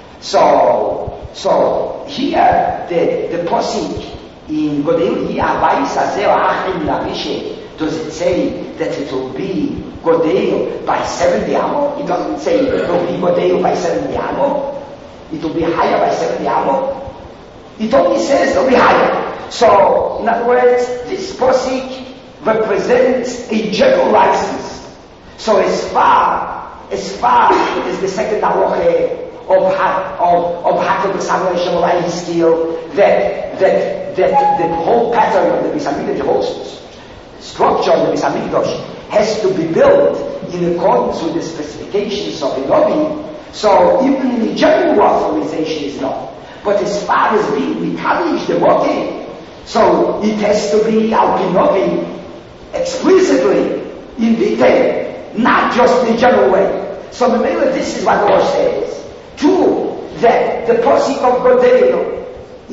So here, the posik in Godel Yavais Azel Achim Lavishe, does it say that it will be Godel by 70 amo? It doesn't say it will be Godel by 70 amo. It will be higher by 70 amo. It only says it will be higher. So, in other words, this posik represents a general license. So as far as the second halacha of Hakel B'Samuel Shemalai Hiskil, that the whole pattern of the Beis Hamikdash, the whole structure of the Beis Hamikdash has to be built in accordance with the specifications of the Novi. So even in the general authorization is not. But as far as being Mikadosh the Moki, so it has to be Al Pi Novi explicitly in detail. Not just in a general way. So Memela, this is what the Rosh says. True, that the posik of Godel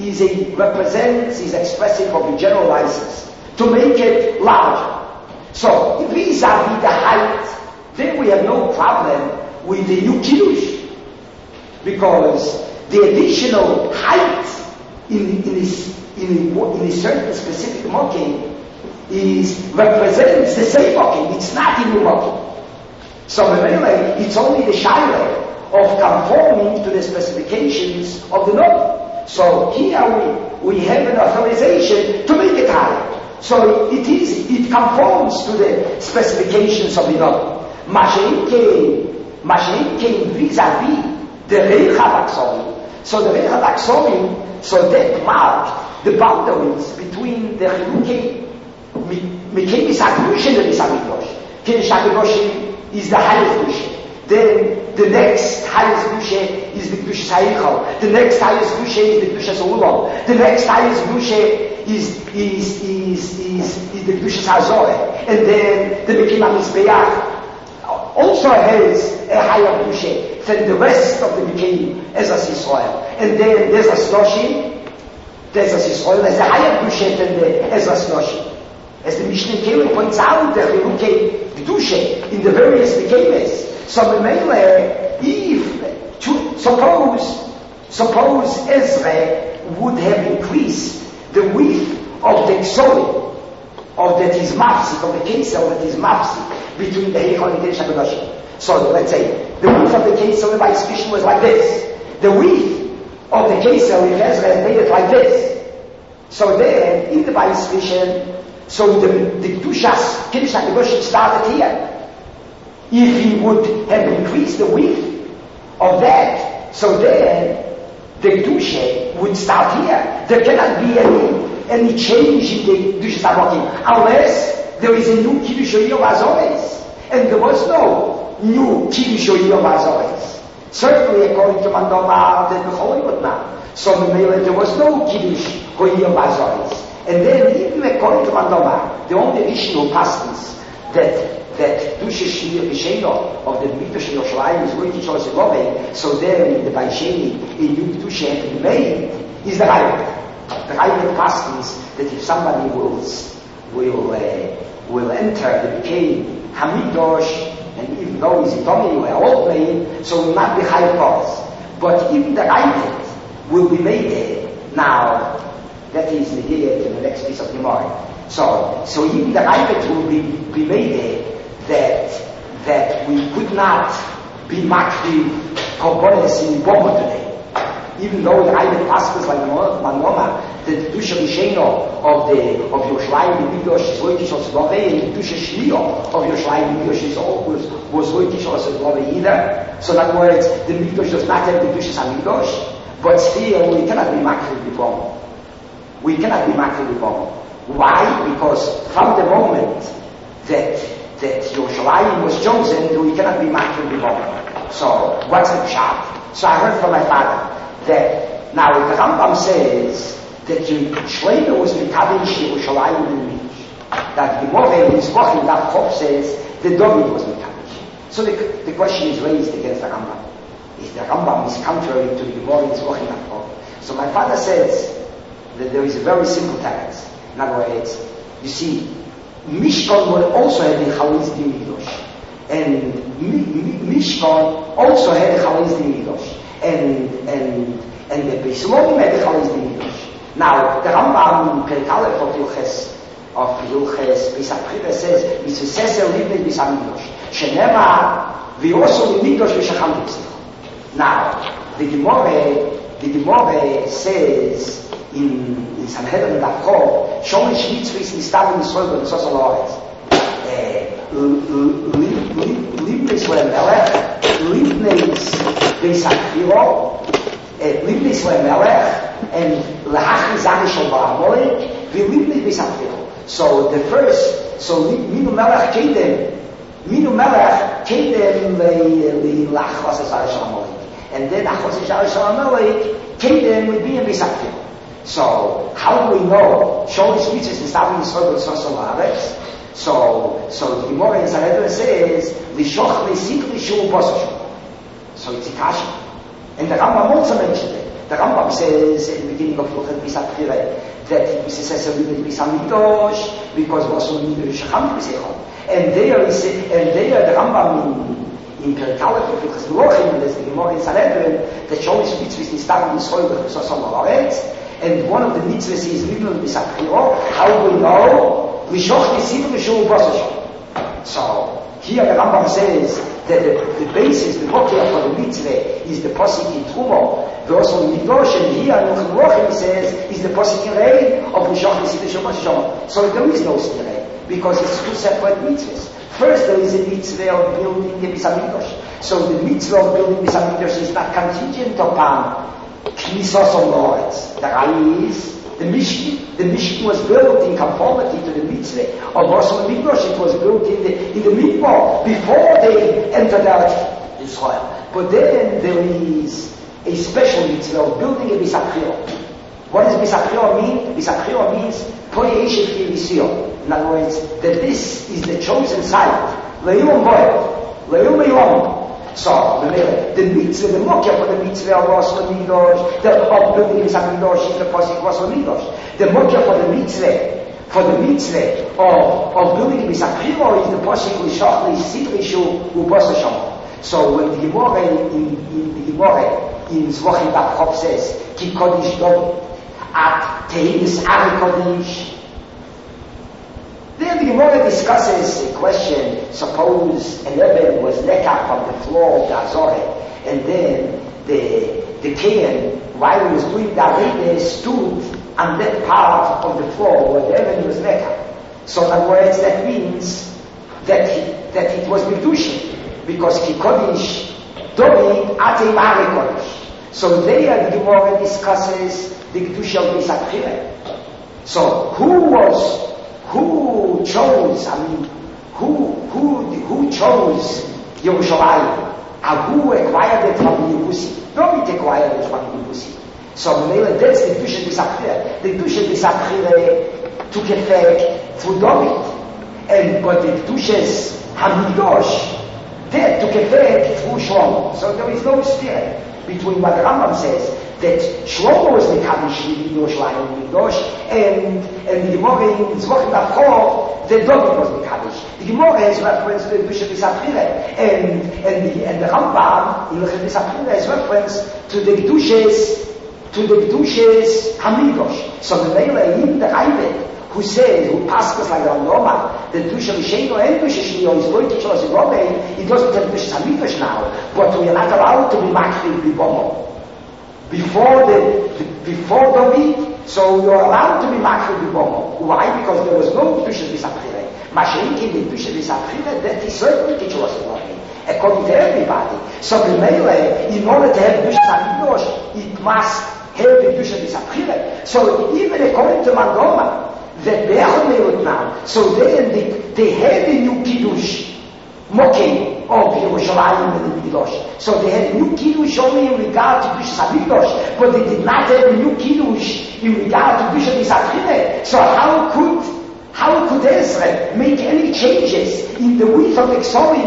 is expressive of a general license to make it larger. So vis-a-vis the height, then we have no problem with the new Kiddush, because the additional height in a certain specific mocking represents the same mocking. It's not a new mocking. So anyway, it's only the shaila of conforming to the specifications of the Novi. So here we have an authorization to make it higher. So it conforms to the specifications of the Novi. Mashiach came vis-a-vis the Reichav Aksomim. So the Reichav Aksomim, so that marked the boundaries between the Chilukim, Mikemis HaKadosh and the Beis Hamikdash. Kiddush HaKadoshim is the highest Kedusha. Then the next highest Kedusha is the Kedushas HaEichel. The next highest Kedusha is the Kedushas HaUlam. The next highest Kedusha is the Kedushas HaZorah. And then the Mekim HaMizbeach also has a higher Kedusha than the rest of the Mekim Ezras Yisrael. And then there's a Shloshim, there's a Yisrael, there's a higher Kedusha than the Ezras Shloshim. As the Mishnah Kelim points out, the Chilukei Kedusha in the various Mekemes. So suppose Ezra would have increased the width of the Ksori, of that is mafsik, of the Kesel that is mafsik, between the Heichal and the Kiddush HaKadoshim. So let's say, the width of the Kesel by Spishim was like this. The width of the Kesel, if Ezra had made it like this. So then, in the Bais Spishim, so the Kedushas, Kiddush HaKadoshim started here. If he would have increased the width of that, so then the Kedusha would start here. There cannot be any change in the Kedushas HaMokim unless there is a new Kiddush Yom HaZorah. And there was no new Kiddush Yom HaZorah. Certainly according to Mandoma, that the Holy would not. So there was no Kiddush Yom HaZorah. And then even according to Mandoma, the only additional passages that Dusha Shino of the Mikdash Yerushalayim is going to show us a Gove, so there in the Baisheni, a new Dusha had to be made, is the Raivet. The Raivet passages that if somebody will enter the became Hamikdash, and even though he's a Tomei or old man, so will not be high cost. But even the Raivet will be made there. Now, that is negated in the next piece of Gemara. So even the Raivet will be made there, that we could not be makriv korbanos in Bomo today. Even though the Raivet passes like Manoma, the Kedusha Risheno of Yerushalayim and Mikdash is Loikish also Gove, and the Kedusha Shliyo of Yerushalayim and Mikdash was Loikish also Gove either. So in other words, the Mikdash does not have the Kedushas HaMikdash, but still we cannot be makriv before. We cannot be makriv before. Why? Because from the moment that Yerushalayim was chosen, we cannot be makriv before. So what's the pshat? So I heard from my father that now the Rambam says that Shlomo was mekadosh Yerushalayim and Mikdash. That the Gemara in his book in that Chop says that David was mekadosh. So the question is raised against the Rambam. If the Rambam is contrary to the Gemara in Tzvachim Akro. So my father says that there is a very simple text. In other words, you see, Mishkan will also have the Chalitz Dimidosh. And Mishkan also had the Chalitz Dimidosh. And the Beis Elohim had the Chalitz Dimidosh. Now, the Rambam in Perek Aleph of Hilches Beis HaBchira says, Mitzvah Livnei Beis HaMikdash. Shenema, v'yosu l'mikdash v'shacham v'psicha. Now, the Gemara says in Sanhedrin Daf Chof, Shomesh mitzvahs nistavim Yisrael b'mitzvos ha'la'aretz. Livnei Melech, Livnei Beis HaBchira, Livnei Melech, and Lahachri Zani Shel Ba'amolik, v'Livnei Beis HaBchira. So the first, Minu Melech Minu Melech Kedem L'Achos Shel Amalek, and then Achos Shel Amalek Kedem would be in Beis HaBchira. So how do we know? Sholish mitzvahs is not in Yisrael b'mitzvos ha'la'aretz. So the Gemara in Sanhedrin says Lishoch Le'sik Lishu Bosashon. So it's a kasha, and the Rambam also mentioned it. The Rambam says in the beginning of Beis HaBchira that he says a little bit Beis HaMikdash because also Shacham B'Seichon. And there the Rambam in Perek Aleph of Hilchos Melachim, there's the Gemara in Sanhedrin that shows mitzvahs nistam Yisrael b'mitzvos ha'la'aretz, and one of the mitzvahs is Livnei Beis HaBchira. How do we know? Lishoch Nesidim L'Shu Bosashon. So here the Rambam says that the basis, the mokia for the mitzvah is the posik in Trumo, the also in Mikdosh, and here in Hilchos Melachim says is the posik in Rei of Lishoch Nesidim L'Shu Bosashon. So there is no stirei, because it's two separate mitzvahs. First, there is a mitzvah of building the Beis HaMikdash. So the mitzvah of building Beis HaMikdash is not contingent upon Knisos on Lords. The Rai is the Mishkan was built in conformity to the mitzvah of Rosh Mikdash. It was built in the mikvah before they entered Israel. But then there is a special mitzvah of building a Beis HaBchira. What does Beis HaBchira mean? Beis HaBchira means Poyeshev Kivisio. In other words, that this is the chosen site. Le'ilum Boyed, Le'ilum Eilom. So, the mitzvah, the mokia for the mitzvah of Rosh Mikdash, the of building Beis HaMikdash is the posik Rosh Mikdash. The mokia for the mitzvah of building Beis HaBchira is the posik Lishoch Le'sik Lishu U'Bosashon. So when the Gemara in Tzvachim Daf Chof says, Ki Kodesh David, at Tehillis Ari Kodesh, then the Gemara discusses a question. Suppose an Eben was lekach from the floor of the Azorah, and then the Kohen, while he was doing the Avodah, stood on that part of the floor where the Eben was lekach. So in other words, that means that it was Kedushin, because Ki Kodesh David Atei Mari Kodesh. So there the Gemara discusses the Kedusha of Beis HaBchira. So who chose Yerushalayim? And who acquired it from Yebusi? David acquired it from Yebusi. So that's the Kedusha of Beis HaBchira. The Kedusha of Beis HaBchira took effect through David, but the Kedushas HaMikdash that took effect through Shlomo. So there is no steer between what the Rambam says that Shlomo was Mekadosh Yerushalayim Mikdash, and the Gemara in Tzvachim Daf Chof that David was Mekadosh. The Gemara has reference to the Kedusha of Beis HaBchira, and the Rambam in Beis HaBchira has reference to the Kedushas HaMikdash. So the Meila in the Ayved who passes like the Rambam, the Kedusha Misheno and Kedusha Shliyo is going to show us in Rome. It doesn't have Kedusha HaMikdash now, but we are not allowed to be Makfil Bibomo. Before David, so you are allowed to be Makfil Bibomo. Why? Because there was no Kedusha Beis HaBchira. Mashiach in the Kedusha Beis HaBchira, that is certainly Kedusha Rome, according to everybody. So the Meila, in order to have Kedusha HaMikdash, it must have the Kedusha Beis HaBchira. So even according to Mandoma, that they are now, so they had a new Kiddush, Mokeh of Yerushalayim and the Mikdash. So they had a new Kiddush only in regard to Kedusha HaMikdash, but they did not have a new Kiddush in regard to Kedusha Beis HaBchira. So how could Ezra make any changes in the width of the Ksorim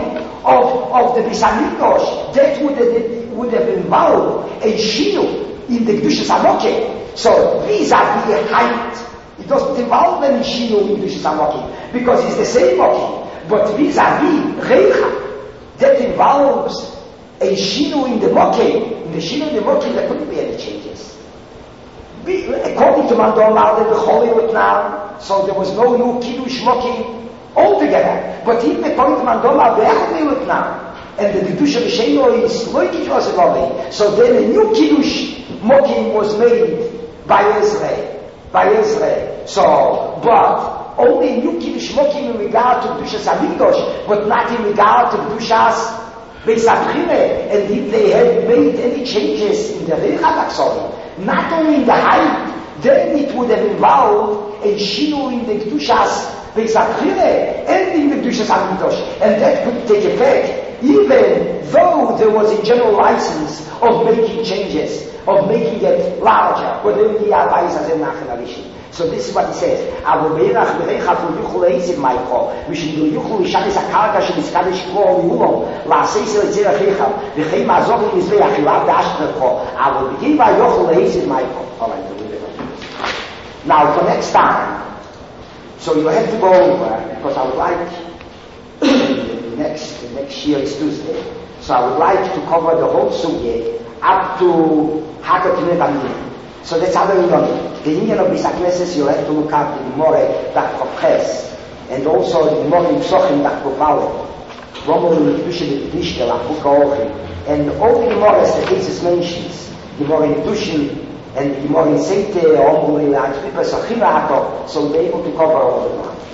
of the Beis Hamikdash, that would have involved a shield in the Kedushas HaMokim. So vis-a-vis height, it doesn't involve any shield in Kedushas HaMokim, because it's the same Mokim. But vis-a-vis Reicha, that involves a shield in the Mokim. In the shield in the Mokim, there couldn't be any changes. According to Mandoma, the Becholi now, so there was no new Kiddush Mokim altogether. But even according to Mandoma, Becholi now, and the Kiddush of Sheno is Loikish was a so then a new Kiddush Mokim was made by Israel. So, but only a new Kiddush Mokim in regard to Kedushas HaMikdash, but not in regard to Kedushas Beis Hamikdash. And if they had made any changes in the Reicha Taxonomy, not only in the height, then it would have involved a shinu in the Kedushas Beis Hamikdash and in the Kedushas HaMikdash, and that could take effect even though there was a general license of making changes, of making it larger. So this is what he says. Now for next time, so you have to go over, because I would like next year is Tuesday, so I would like to cover the whole sugya up to Hakatineh Bamim. So that's how we're going. The Indian of Beis HaKnesses, you have to look up the Gemara Daf Ches, and also the Gemara Psochim Daf Pale, Romo Kedushin Nishkel Achuka Ochim, and all the Gemaras that Jesus mentions, Gemara in Kedushin and the Gemara in Seite, Omri Atfipa Sachira Hato, so we're able to cover all of them.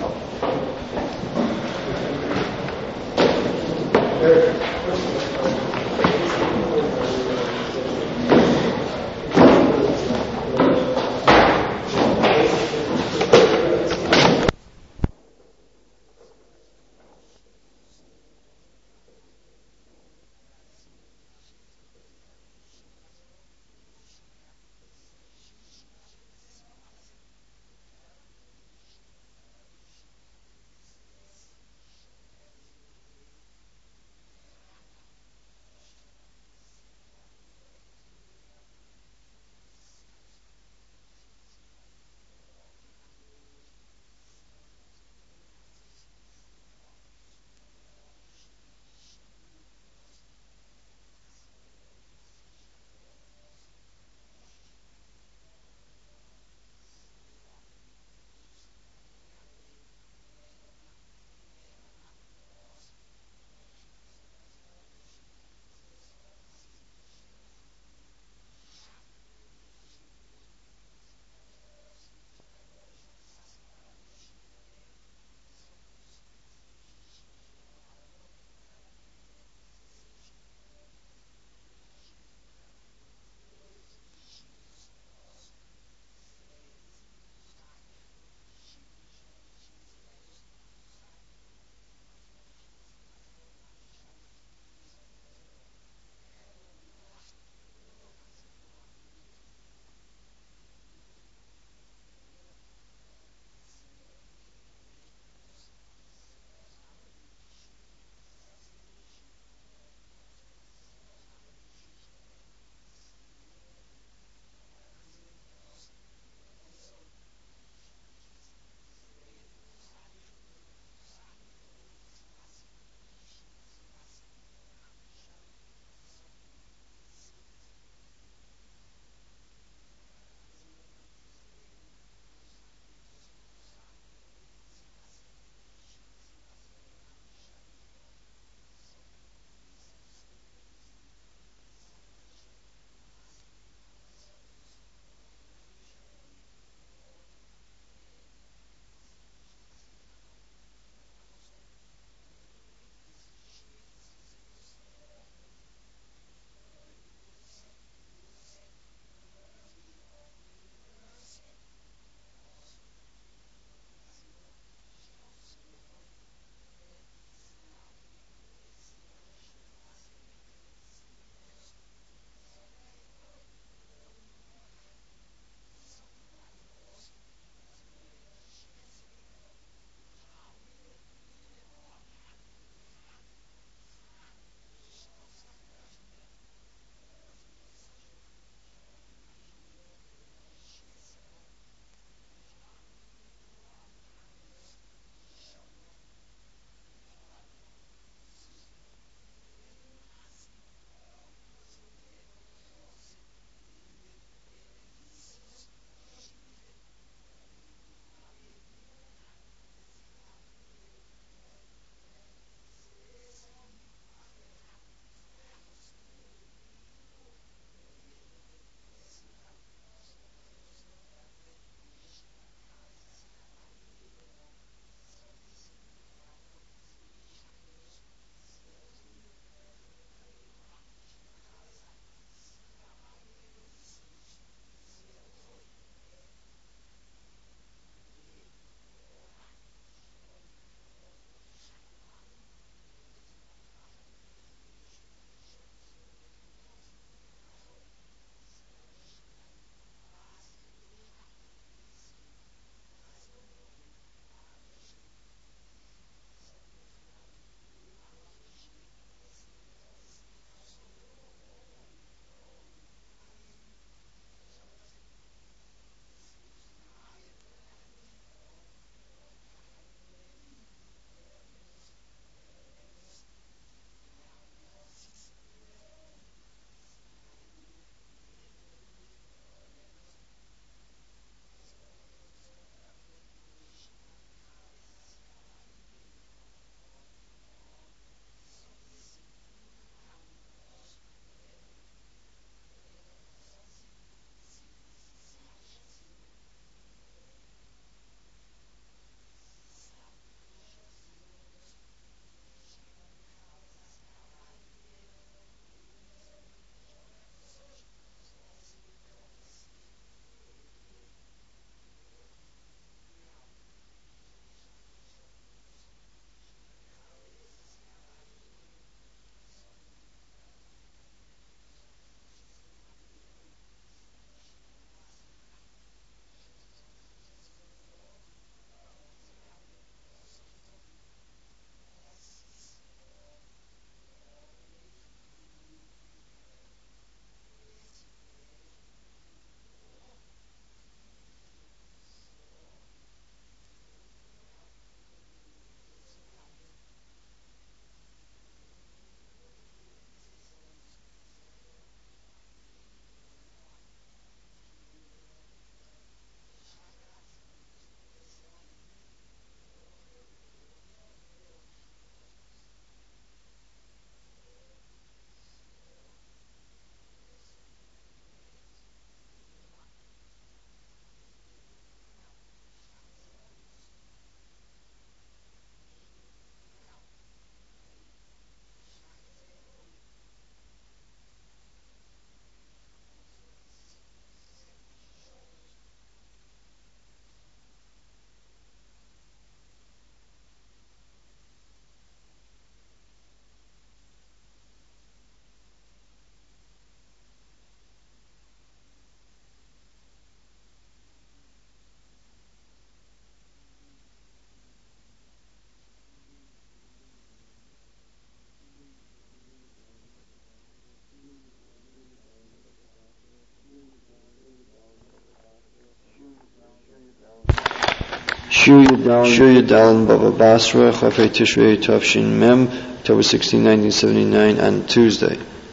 Shu Yudalin Baba Basra, Chafei Tishrei Tavshin Mem, October 16, 1979, on Tuesday.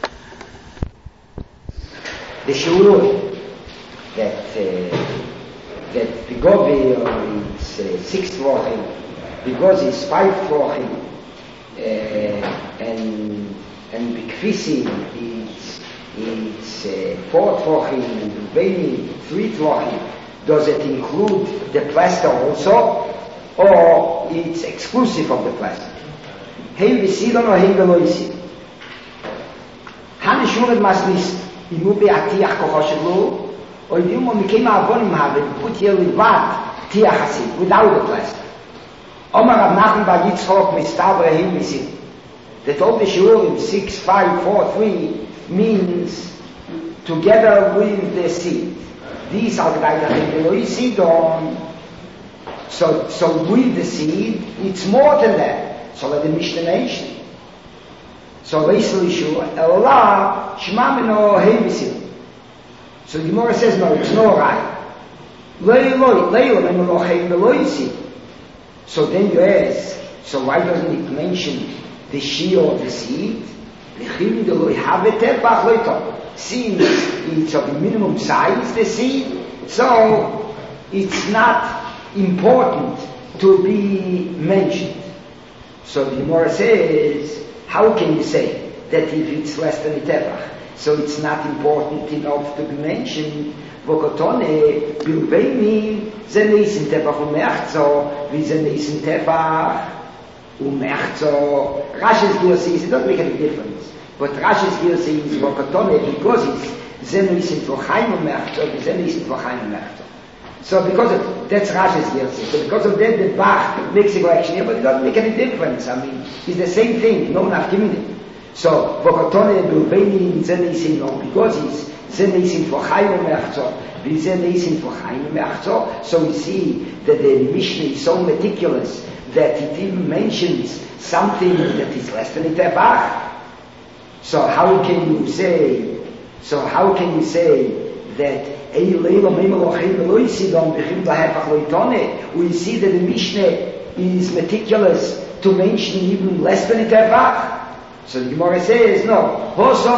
The Shur that the Govi is 6 Tvochim, because it's 5 Tvochim, and Bikfisi it's 4 Tvochim, and Beni 3 Tvochim. Does it include the plaster also, or it's exclusive of the plaster? Hey Visidon or hey Veloisid? Han Shuret must list. Imu be'atiach kochoshelu, or imu mikema avonim have put here with what? Tiach without the plaster. Omar Rav Nachman bar Yitzchok mistav hey Visid. That all the Shurim 6, 5, 4, 3 means together with the seed. These are the guys that have the seed on. So with the seed, it's more than that. So let the Mishnah mention. So Leisel Yishu, Allah, Shmamino Hevisim. So the Gemara says, no, it's no right. So then you ask, so why doesn't it mention the shear of the seed? Seed it's of the minimum size, the seed, so it's not important to be mentioned. So the Gemara says, how can you say that if it's less than a tefach, so it's not important enough to be mentioned? Vokotone bilveini zenis in tefach umechzo, vi zenis in tefach umechzo. Rashi's gear says it doesn't make any difference. But Rashi's gear says vokotone because it's zenis in tefachim umechzo, vi zenis in tefachim umechzo. So because of that's Rashi's gear says. So because of that, the Bach makes a correction here, but it doesn't make any difference. I mean, it's the same thing. No nafkimini. So vokotone bilveini zenis in no because it's zenis in tefachim umechzo. So we see that the Mishnah is so meticulous that it even mentions something that is less than a tefach. So how can you say that we see that the Mishnah is meticulous to mention even less than a tefach? So the Gemara says, no.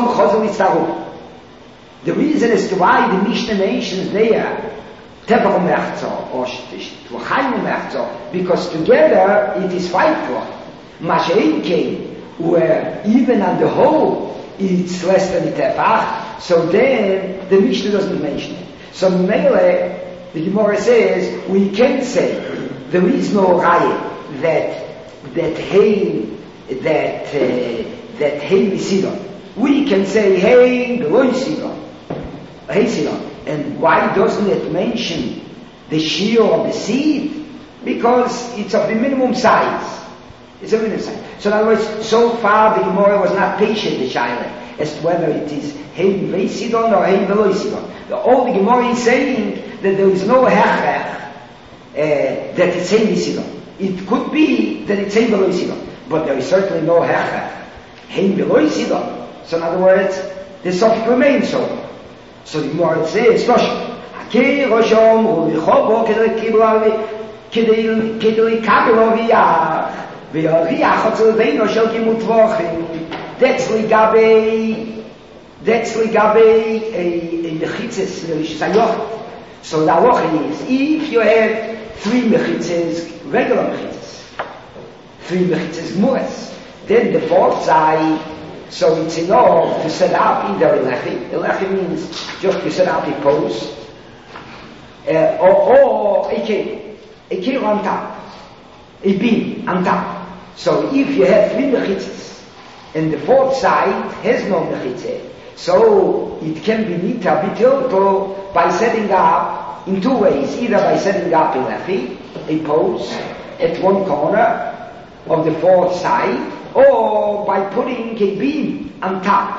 The reason as to why the Mishnah mentions there Tefach u'mechzo or Tvachayim u'mechzo, because together it is 5 tvach. Mashein came where even on the whole it's less than a tefach, so then the Mishnah doesn't mention it. So Mele, the Gemara says, we can say there is no raya that hey Sidon. We can say hey Beloy Sidon. And why doesn't it mention the shear of the seed? Because it's of the minimum size. It's a minimum size. So in other words, so far the Gemara was not patient, the Shaila, as to whether it is Hein Veisidon or Hein Veloy Sidon. All the Gemara is saying that there is no hechech that it's Hein Sidon. It could be that it's Hein Veloy Sidon, but there is certainly no hechech Hein Veloy Sidon. So in other words, the suffix remains so. So the Gemara says, Hakei Roshom Ulichobo Kedei Kabelo V'yach V'yariach Otzel Veino Shel Gimut Tvachim. That's Ligabei a Mechitzes Sayoch. So the halacha is, if you have 3 mechitzes, regular mechitzes, 3 mechitzes mu'as, then the 4th side, so it's enough to set up either a lechi. A lechi means just to set up a post, or a kir on top, a beam on top. So if you have 3 mechitzes, and the 4th side has no mechitzeh, so it can be nita b'tilto by setting up in 2 ways, either by setting up a lechi, a post, at one corner of the 4th side, or by putting a beam on top.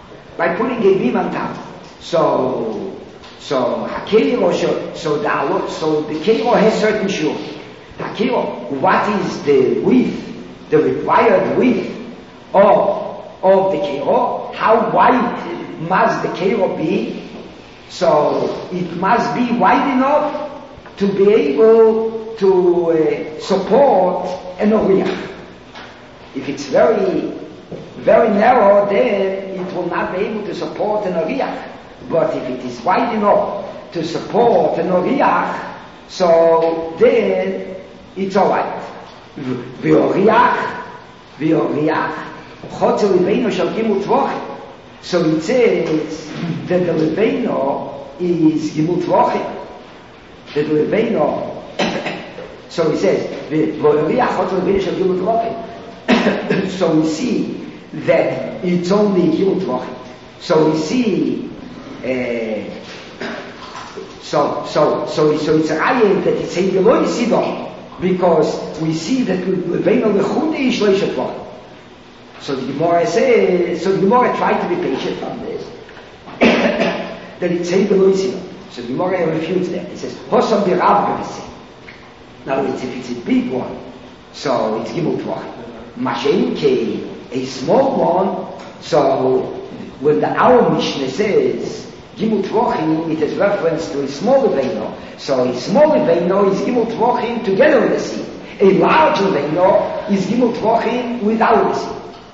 So Hakiro, so the Kiro has certain shur. Hakiro, what is the width, the required width of the Kiro? How wide must the Kiro be? So it must be wide enough to be able to support an oriach. If it's very, very narrow, then it will not be able to support an oriach. But if it is wide enough to support an oriach, so then it's alright. V'oriach, chotzer lebeino shel gimel tvachim. So it says that the lebeino is gimel tvachim. That the lebeino, so he says, v'oriach chotzer lebeino shel gimel tvachim. So we see that it's only gimel tvachim. So we see so it's a raya that it's a Eloi Sidon, because we see that Lebeino Lechudi is Shleisha Tvachim. So the Gemara says, so the Gemara tried to be patient on this, that it's a Eloi Sidon. So the Gemara refutes that. It says, Hosam Birav B'Visi. Now if it's a big one, so it's Gimel Tvachim. Mashenke, a small one, so when the our Mishnah says Gimel Tvachim, it is reference to a small Lebeino. So a small Lebeino is Gimel Tvachim together with the seed. A large Lebeino is Gimel Tvachim without the seed.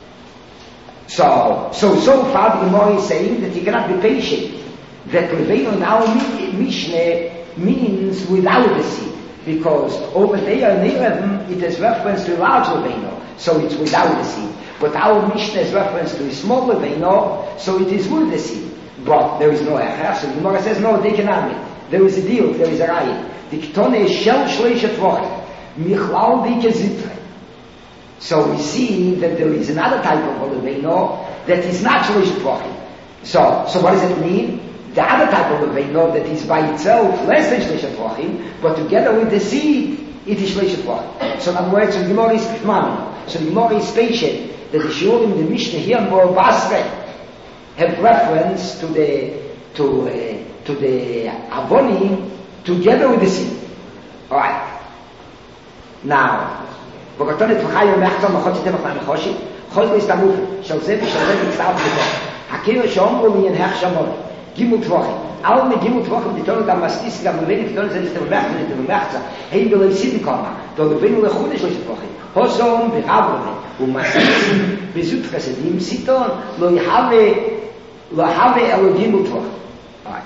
So far the Gemara is saying that you cannot be patient. That Lebeino in our Mishnah means without the seed. Because over there in 11 it is reference to a large Lebeino. So it's without the seed. But our Mishnah is reference to a small Lebeino, so it is with the seed. But there is no Echar, so the Gemara says, no, they cannot be. There is a deal, there is a raya. The Ketone is Shel Shleisha Tvachim, Michlal Dike Zitre. So we see that there is another type of Lebeino that is not Shleisha Tvachim. So what does it mean? The other type of Lebeino that is by itself less than Shleisha Tvachim, but together with the seed, it is Shleisha Tvachim. So in other words, the Gemara is K'mam. So the Gemara is patient that the Shiurim in the Mishnah here in Bor Basra have reference to the Avonim together with the seed. Alright. Now, V'katonet v'chayim mechzom v'chotzi tevach na'mechoshi chol v'istamuf shal zeh v'shal zeh v'yitztav v'yitztav hakir shomru v'yin hech shamon gimel tvachim al me gimel tvachim ditonet amastis gam v'veni v'tonet zeh v'yitztav v'mechzom v'mechza heim v'lei sidin kama do v'veni l'chudish v'yitztav tvachim hosom v'chavre u'mastis v'zut chasedim siton lo have Elohim utvach. Alright.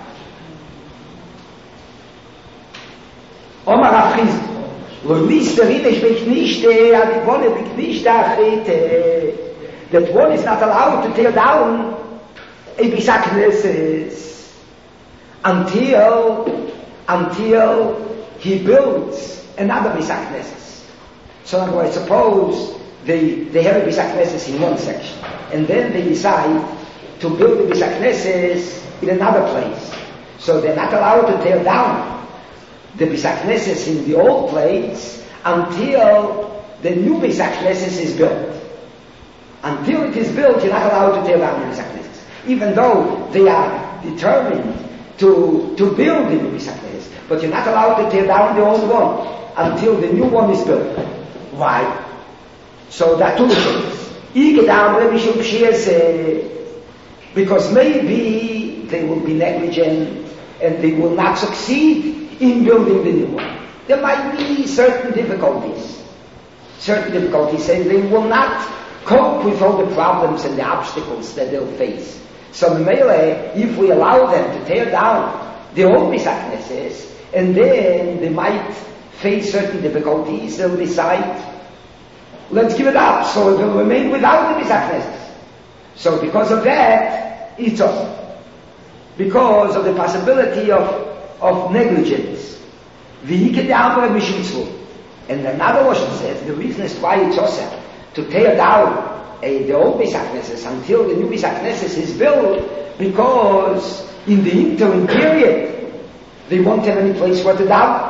Omar Rav Chizda, lo listerinish beknishte, adivone beknishte achete. That one is not allowed to tear down a Bisah Knesses until he builds another Bisah Knesses. So in other words, suppose they have a Bisah Knesses in one section, and then they decide to build the Bisah Knesses in another place. So they're not allowed to tear down the Bisah Knesses in the old place until the new Bisah Knesses is built. Until it is built, you're not allowed to tear down the Bisah Knesses. Even though they are determined to build the new Bisah Knesses, but you're not allowed to tear down the old one until the new one is built. Why? So there are two things. Because maybe they will be negligent and they will not succeed in building the new one. There might be certain difficulties, and they will not cope with all the problems and the obstacles that they'll face. So if we allow them to tear down the old Bisah Knesses, and then they might face certain difficulties, they'll decide, let's give it up, so they'll remain without the Bisah Knesses. So because of that, it's awesome. Because of the possibility of negligence. And another version says, the reason is why it's awesome to tear down the old Bisah Knesses until the new Bisah Knesses is built, because in the interim period, they won't have any place for the down.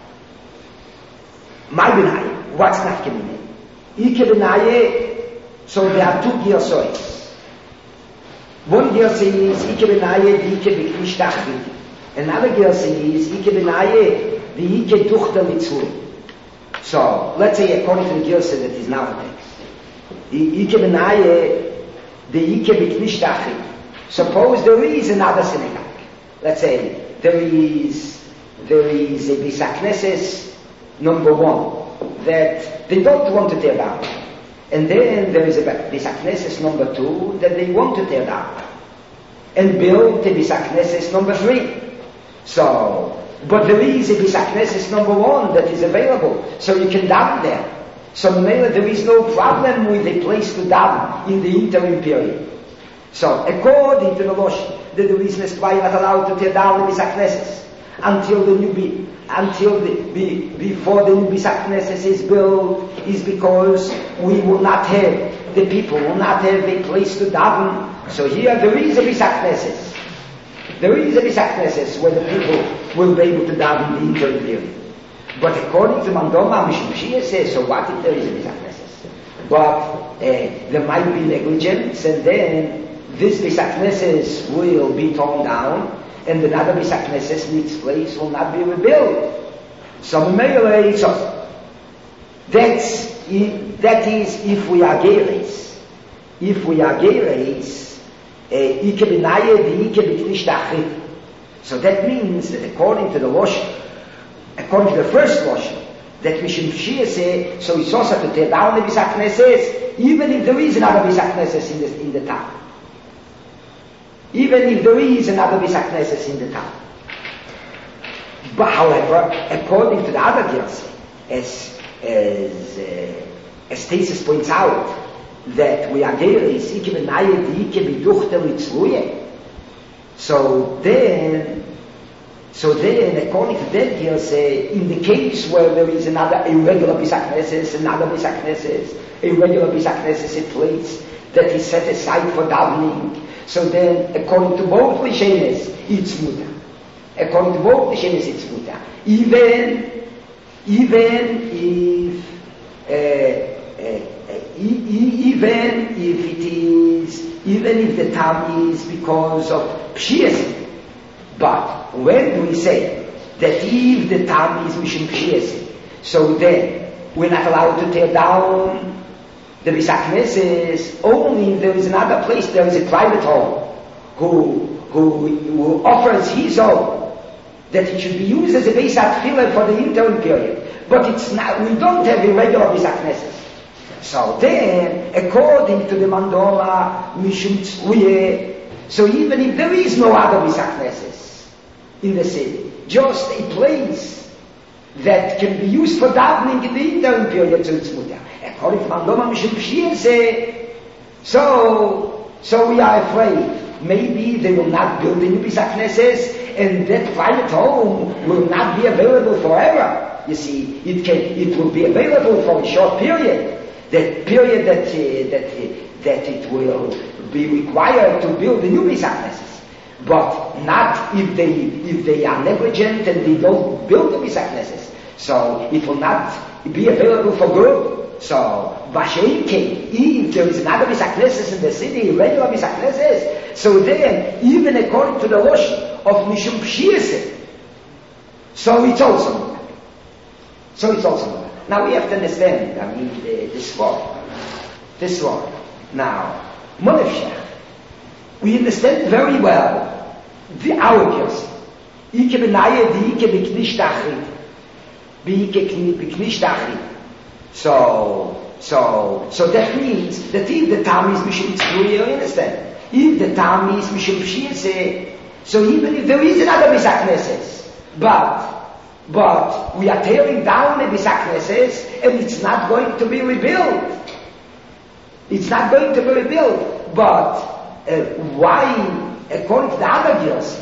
My benai, what's not coming in? So there are two Gersois. One Gerse is Ike Benaye Ike Beknish Tachvit. Another Gerse is Ike Benaye Ike Duchta Mitzvah. So let's say according to the Gerse that is now the text, Ike Benaye Ike Beknish Tachvit. Suppose there is another synagogue. Let's say there is there is a Beis HaKnesses number 1 that they don't want to tear down. And then there is a Beis HaKnesses number 2 that they want to tear down. And build the Beis HaKnesses number 3. So, but there is a Beis HaKnesses number 1 that is available, so you can daven there. So there is no problem with a place to daven in the interim period. So, according to the Lashon, the reason is why you're not allowed to tear down the Beis HaKnesses before the new Beis HaKnesses is built, is because we will not have, the people will not have a place to daven. So here there is a Beis HaKnesses. There is a Beis HaKnesses where the people will be able to daven in the interim period. But according to Mandoma, Mishum says, so what if there is a Beis HaKnesses? But there might be negligence, and then this Beis HaKnesses will be torn down, and another Beis HaKnesses in its place will not be rebuilt. So that is if we are Geres. If we are Geres, so that means that according to the Lashon, according to the first Lashon, that Mishum Shia say, so it's also to tear down the Beis HaKnesses, even if there is another Beis HaKnesses in the town. Even if there is another Beis HaKnesses in the town. But however, according to the other Gerse, as Thesis points out, that we are Geres, so then, according to that Gerse, in the case where there is another irregular Beis HaKnesses, another Beis HaKnesses, a regular Beis HaKnesses, a place that is set aside for davening, so then, according to both Lishenes, it's muta. According to both Lishenes, it's muta. Even if the tam is because of pshias. But when do we say that if the tam is mishum pshias, so then we're not allowed to tear down the Beis HaKnesses only if there is another place, there is a private home who offers his own, that it should be used as a Beis HaTfilah for the interim period. But it's not, we don't have a regular Beis HaKnesses. So then, according to the Mandoma, Mishum Tzruye, so even if there is no other Beis HaKnesses in the city, just a place that can be used for davening in the interim period, so it's mutar. According to Mandoma, Mishum Shiyase, so we are afraid. Maybe they will not build the new Beis HaKnesses, and that private home will not be available forever. You see, it will be available for a short period. That period that it will be required to build the new Beis HaKnesses, but not if they are negligent and they don't build the Beis HaKnesses. So it will not be available for good. So Vashenke, if there is another Beis HaKnesses in the city, regular Beis HaKnesses, so then even according to the Lashon of Mishum Pshiyase, so it's also Now we have to understand, this word. Now, Monefshech, we understand very well our person. Ike benaye di ike beknish tachrit. Beknish tachrit. So that means that if the tam is mishum tzruye, you understand? If the tam is mishum pshiyase, so even if there is another Beis HaKnesses, but we are tearing down the Beis HaKnesses and it's not going to be rebuilt. It's not going to be rebuilt. But why, according to the other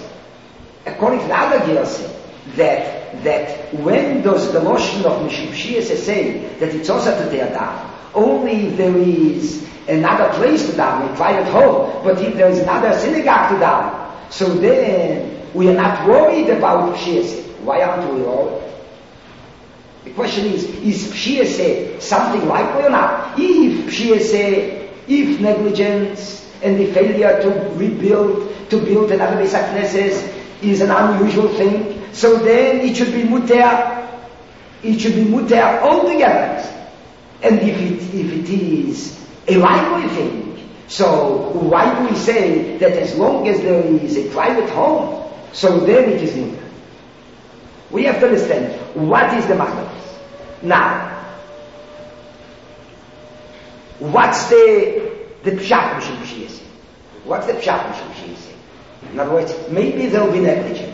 Gerse, that when does the Lashon of Mishum Pshiyase say that it's also to tear down? Only if there is another place to down, a private home, but if there is another synagogue to down, so then we are not worried about Pshiyase. Why aren't we worried? The question is Pshiyase something likely or not? If negligence and the failure to build another Beis HaKnesses is an unusual thing, so then it should be muter. It should be muter altogether. And if it is a likely thing, so why do we say that as long as there is a private home, so then it is muter? We have to understand what is the machlokes. Now, what's the pshat Mishum B'Shiyasi? What's the pshat Mishum B'Shiyasi? In other words, maybe they'll be negligent.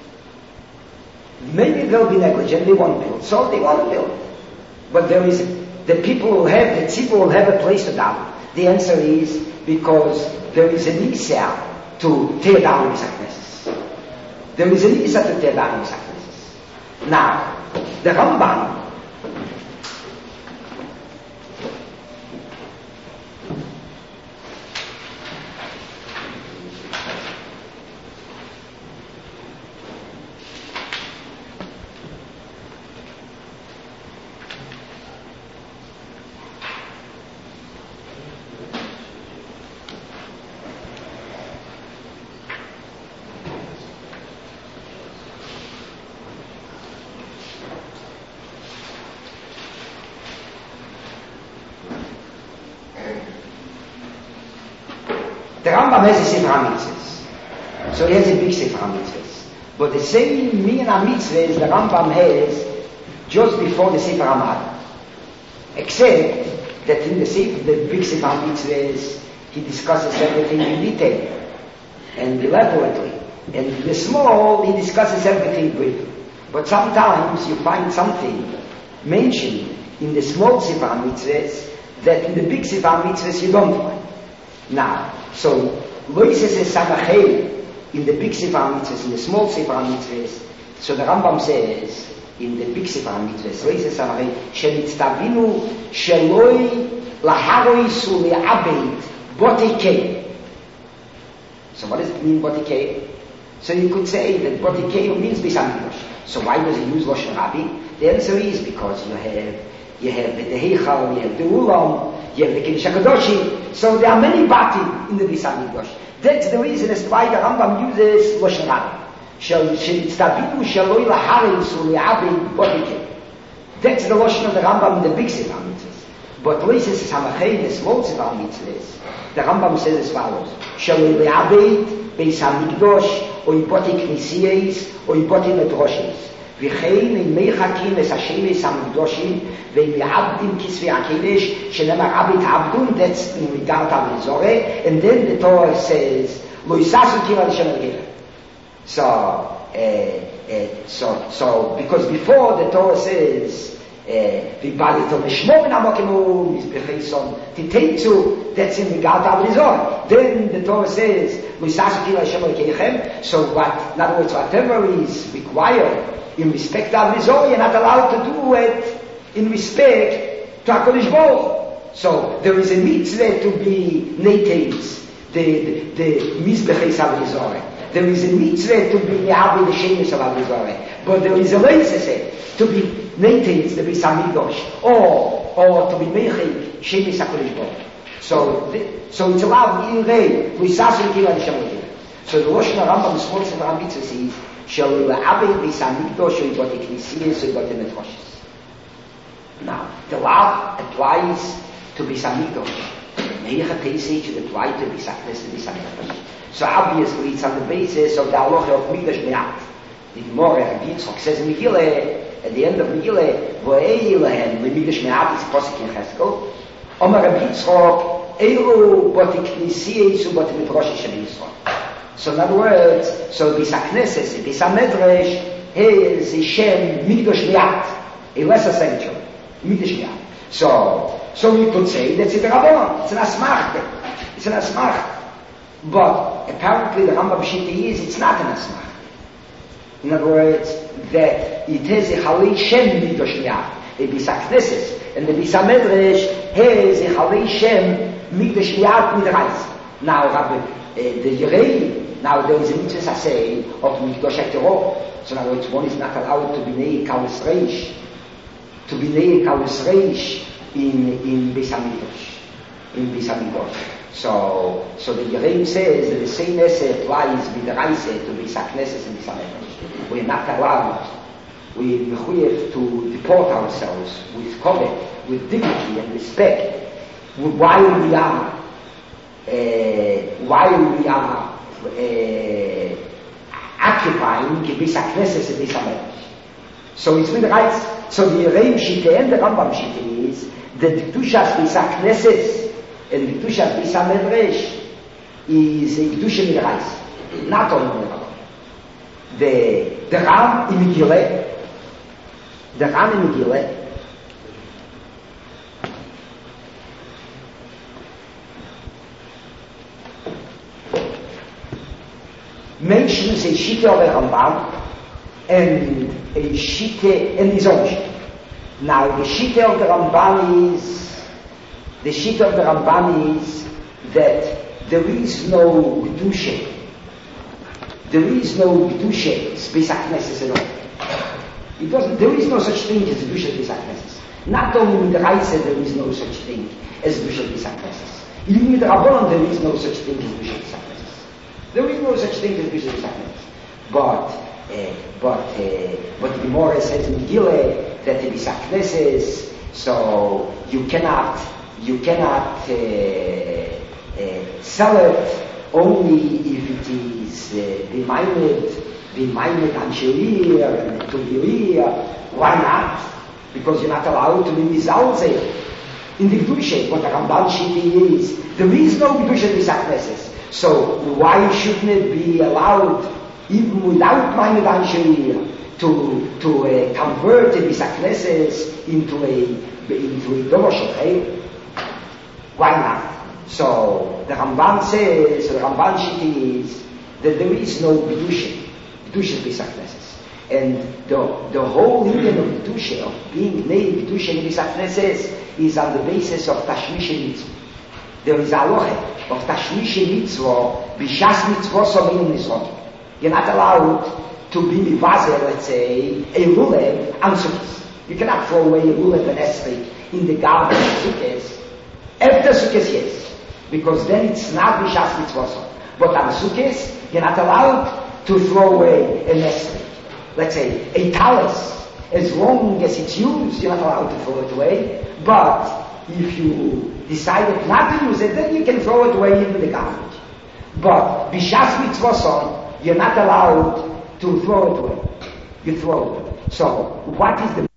Maybe they'll be negligent, they won't build. So they won't build. But there is, the people will have, the tzibur will have a place to down. The answer is because there is a nisa to tear down Misa Knesses. There is a nisa to tear down Misa Knesses. Now, the Rambam, the Rambam has a Sefer HaMitzvahs. So he has a big Sefer HaMitzvahs. But the same Minyan HaMitzvahs the Rambam has just before the Sefer HaMagen. Except that in the big Sefer HaMitzvahs, he discusses everything in detail and elaborately. And in the small, he discusses everything briefly. But sometimes you find something mentioned in the small Sefer HaMitzvahs that in the big Sefer HaMitzvahs you don't find. Now, so, Loises is Samachel in the big Sefer HaMitzvahs, in the small Sefer HaMitzvahs. So the Rambam says, in the big Sefer HaMitzvahs, Loises Samachel, Shenitztavinu Sheloi Laharois Ule'abed Botikei. So what does it mean, Botikei? So you could say that Botikei means Bisamidosh. So why does he use Lashon Rabbi? The answer is because you have the Heichal, you have the Ulam, you have the Kiddush HaKadoshim. So there are many bati in the Beis HaMikdash. That's the reason as to why the Rambam uses Lashon Rabbi. Shenitztavinu Sheloi Laharois Ule'abed Botikei. That's the Lashon of the Rambam in the big Sefer HaMitzvahs. But Loises is Hamachei, the small Sefer HaMitzvahs, the Rambam says as follows: Sheloi Le'abed Beis HaMikdash Oiboti Knisiyos Oiboti Medroshes V'chein in Meichakim Es Hashemes HaMikdashim Ve'me'abdim Kisvei HaKedesh Shenemar Abed Abdun. That's in regard to Zoreh. And then the Torah says Lo Yisasu Kiva L'Shem Elokeichem. So because before the Torah says V'balito L'shmor Ben Amokenu Mizbechei Son Titeitzu, that's in regard to Zoreh. Then the Torah says Lo Yisasu Kiva L'Shem Elokeichem. So what, in other words, whatever is required in respect to Zoreh, you're not allowed to do it in respect to HaKadosh Baruch Hu. So there is a mitzvah to be neitz, the mizbechei Zoreh. There is a mitzvah to be me'abed the shemesh of Zoreh. But there is a leisese to be neitz, the Beis HaMikdash, or to be meichei shemesh HaKadosh Baruch Hu. So it's allowed in rei, v'yisasu l'kiva l'shem l'kiva. So the Rosh Rambam small Sefer HaMitzvahs is shel la'abed Beis HaMikdash oibot Knisiyos oibot Medroshes. Now, the law applies to Beis HaMikdash. Meicha Teisei should apply to Beis HaMikdash. So obviously it's on the basis of the halacha of Mikdash Me'at. The Gemara Yitzchak says in Megillah, at the end of Megillah, Vo'ei lehem leMikdash Me'at is posik in Cheskel. Omar Rabbi Yitzchak, Eilu boti Knisiyos u'boti Medroshes Shem Yisrael. So in other words, so Beis HaKnesses, Beis HaMedrash, is Shem Mikdash Me'at, a lesser sanctuary. Mikdash Me'at. So we could say that's it Rabbanon. It's an asmachta. It's an asmachta. But apparently the Rambam Shita is it's not an asmachta. In other words, that it has a Halei Shem Mikdash Me'at, a Beis HaKnesses, and the Beis HaMedrash has a Halei Shem Mikdash Me'at Midrais. Now, the Yerei, now there is a mitzvah say of Mikdash HaTorah. So in other words, one is not allowed to be Nei Kalas Reish. To be Nei Kalas Reish in Beis HaMikdash. In Beis HaMikdash. So the Yereim says that the same essay applies with the Reise to Beis HaKnesses and Beis HaMikdash. We're not allowed. We have to deport ourselves with kavod, with dignity and respect, while we are occupying Beis HaKnesses and Beis HaMikdash. So it's with the rights. So the Reim Shite and the Rambam Shite is that the Kedushas Bisa Knesses and the Kedushas Bisa Medrash is a Kedusha with the rights. Not only the Ram in Megillah, mentions a Shite of the Rambam and a Shite and his own Shite. Now the Shite of the Rambam is that there is no Kedusha. There is no Kedusha Beis HaKnesses at all. There is no such thing as Kedusha Beis HaKnesses. Not only with the Raisa there is no such thing as Kedusha Beis HaKnesses. Even with the Rabbanon there is no such thing as Kedusha Beis HaKnesses. There is no such thing as Kedusha Beis HaKnesses. But the Gemara says in Megillah that the Beis HaKnesses, so you cannot sell it only if it is b'maimed ansherir and to be. Why not? Because you're not allowed to be mizalzeh in the Kedusha. What the Ramban Shiti is, there is no Kedusha Beis HaKnesses. So why shouldn't it be allowed, even without maimed ansherir, to convert the Beis HaKnesses into a Dover Shechel? Why not? So the Ramban says, the Ramban Shiti is that there is no Kedusha Beis HaKnesses. And the whole Indian of Kedusha, of being made Kedusha Beis HaKnesses, is on the basis of Tashmish Mitzvah. There is a halacha of Tashmish Mitzvah, Bishas Mitzvah Somin Nisron. You're not allowed to be mivazer, let's say, a lulev on Sukkot. You cannot throw away a lulev and esrog in the garden of Sukkot. After Sukkot, yes. Because then it's not Bishas Mitzvah. But on Sukkot, you're not allowed to throw away a esrog. Let's say, a talus. As long as it's used, you're not allowed to throw it away. But if you decided not to use it, then you can throw it away in the garbage. But Bishas Mitzvah, you're not allowed to throw it away. You throw it away. So, what is the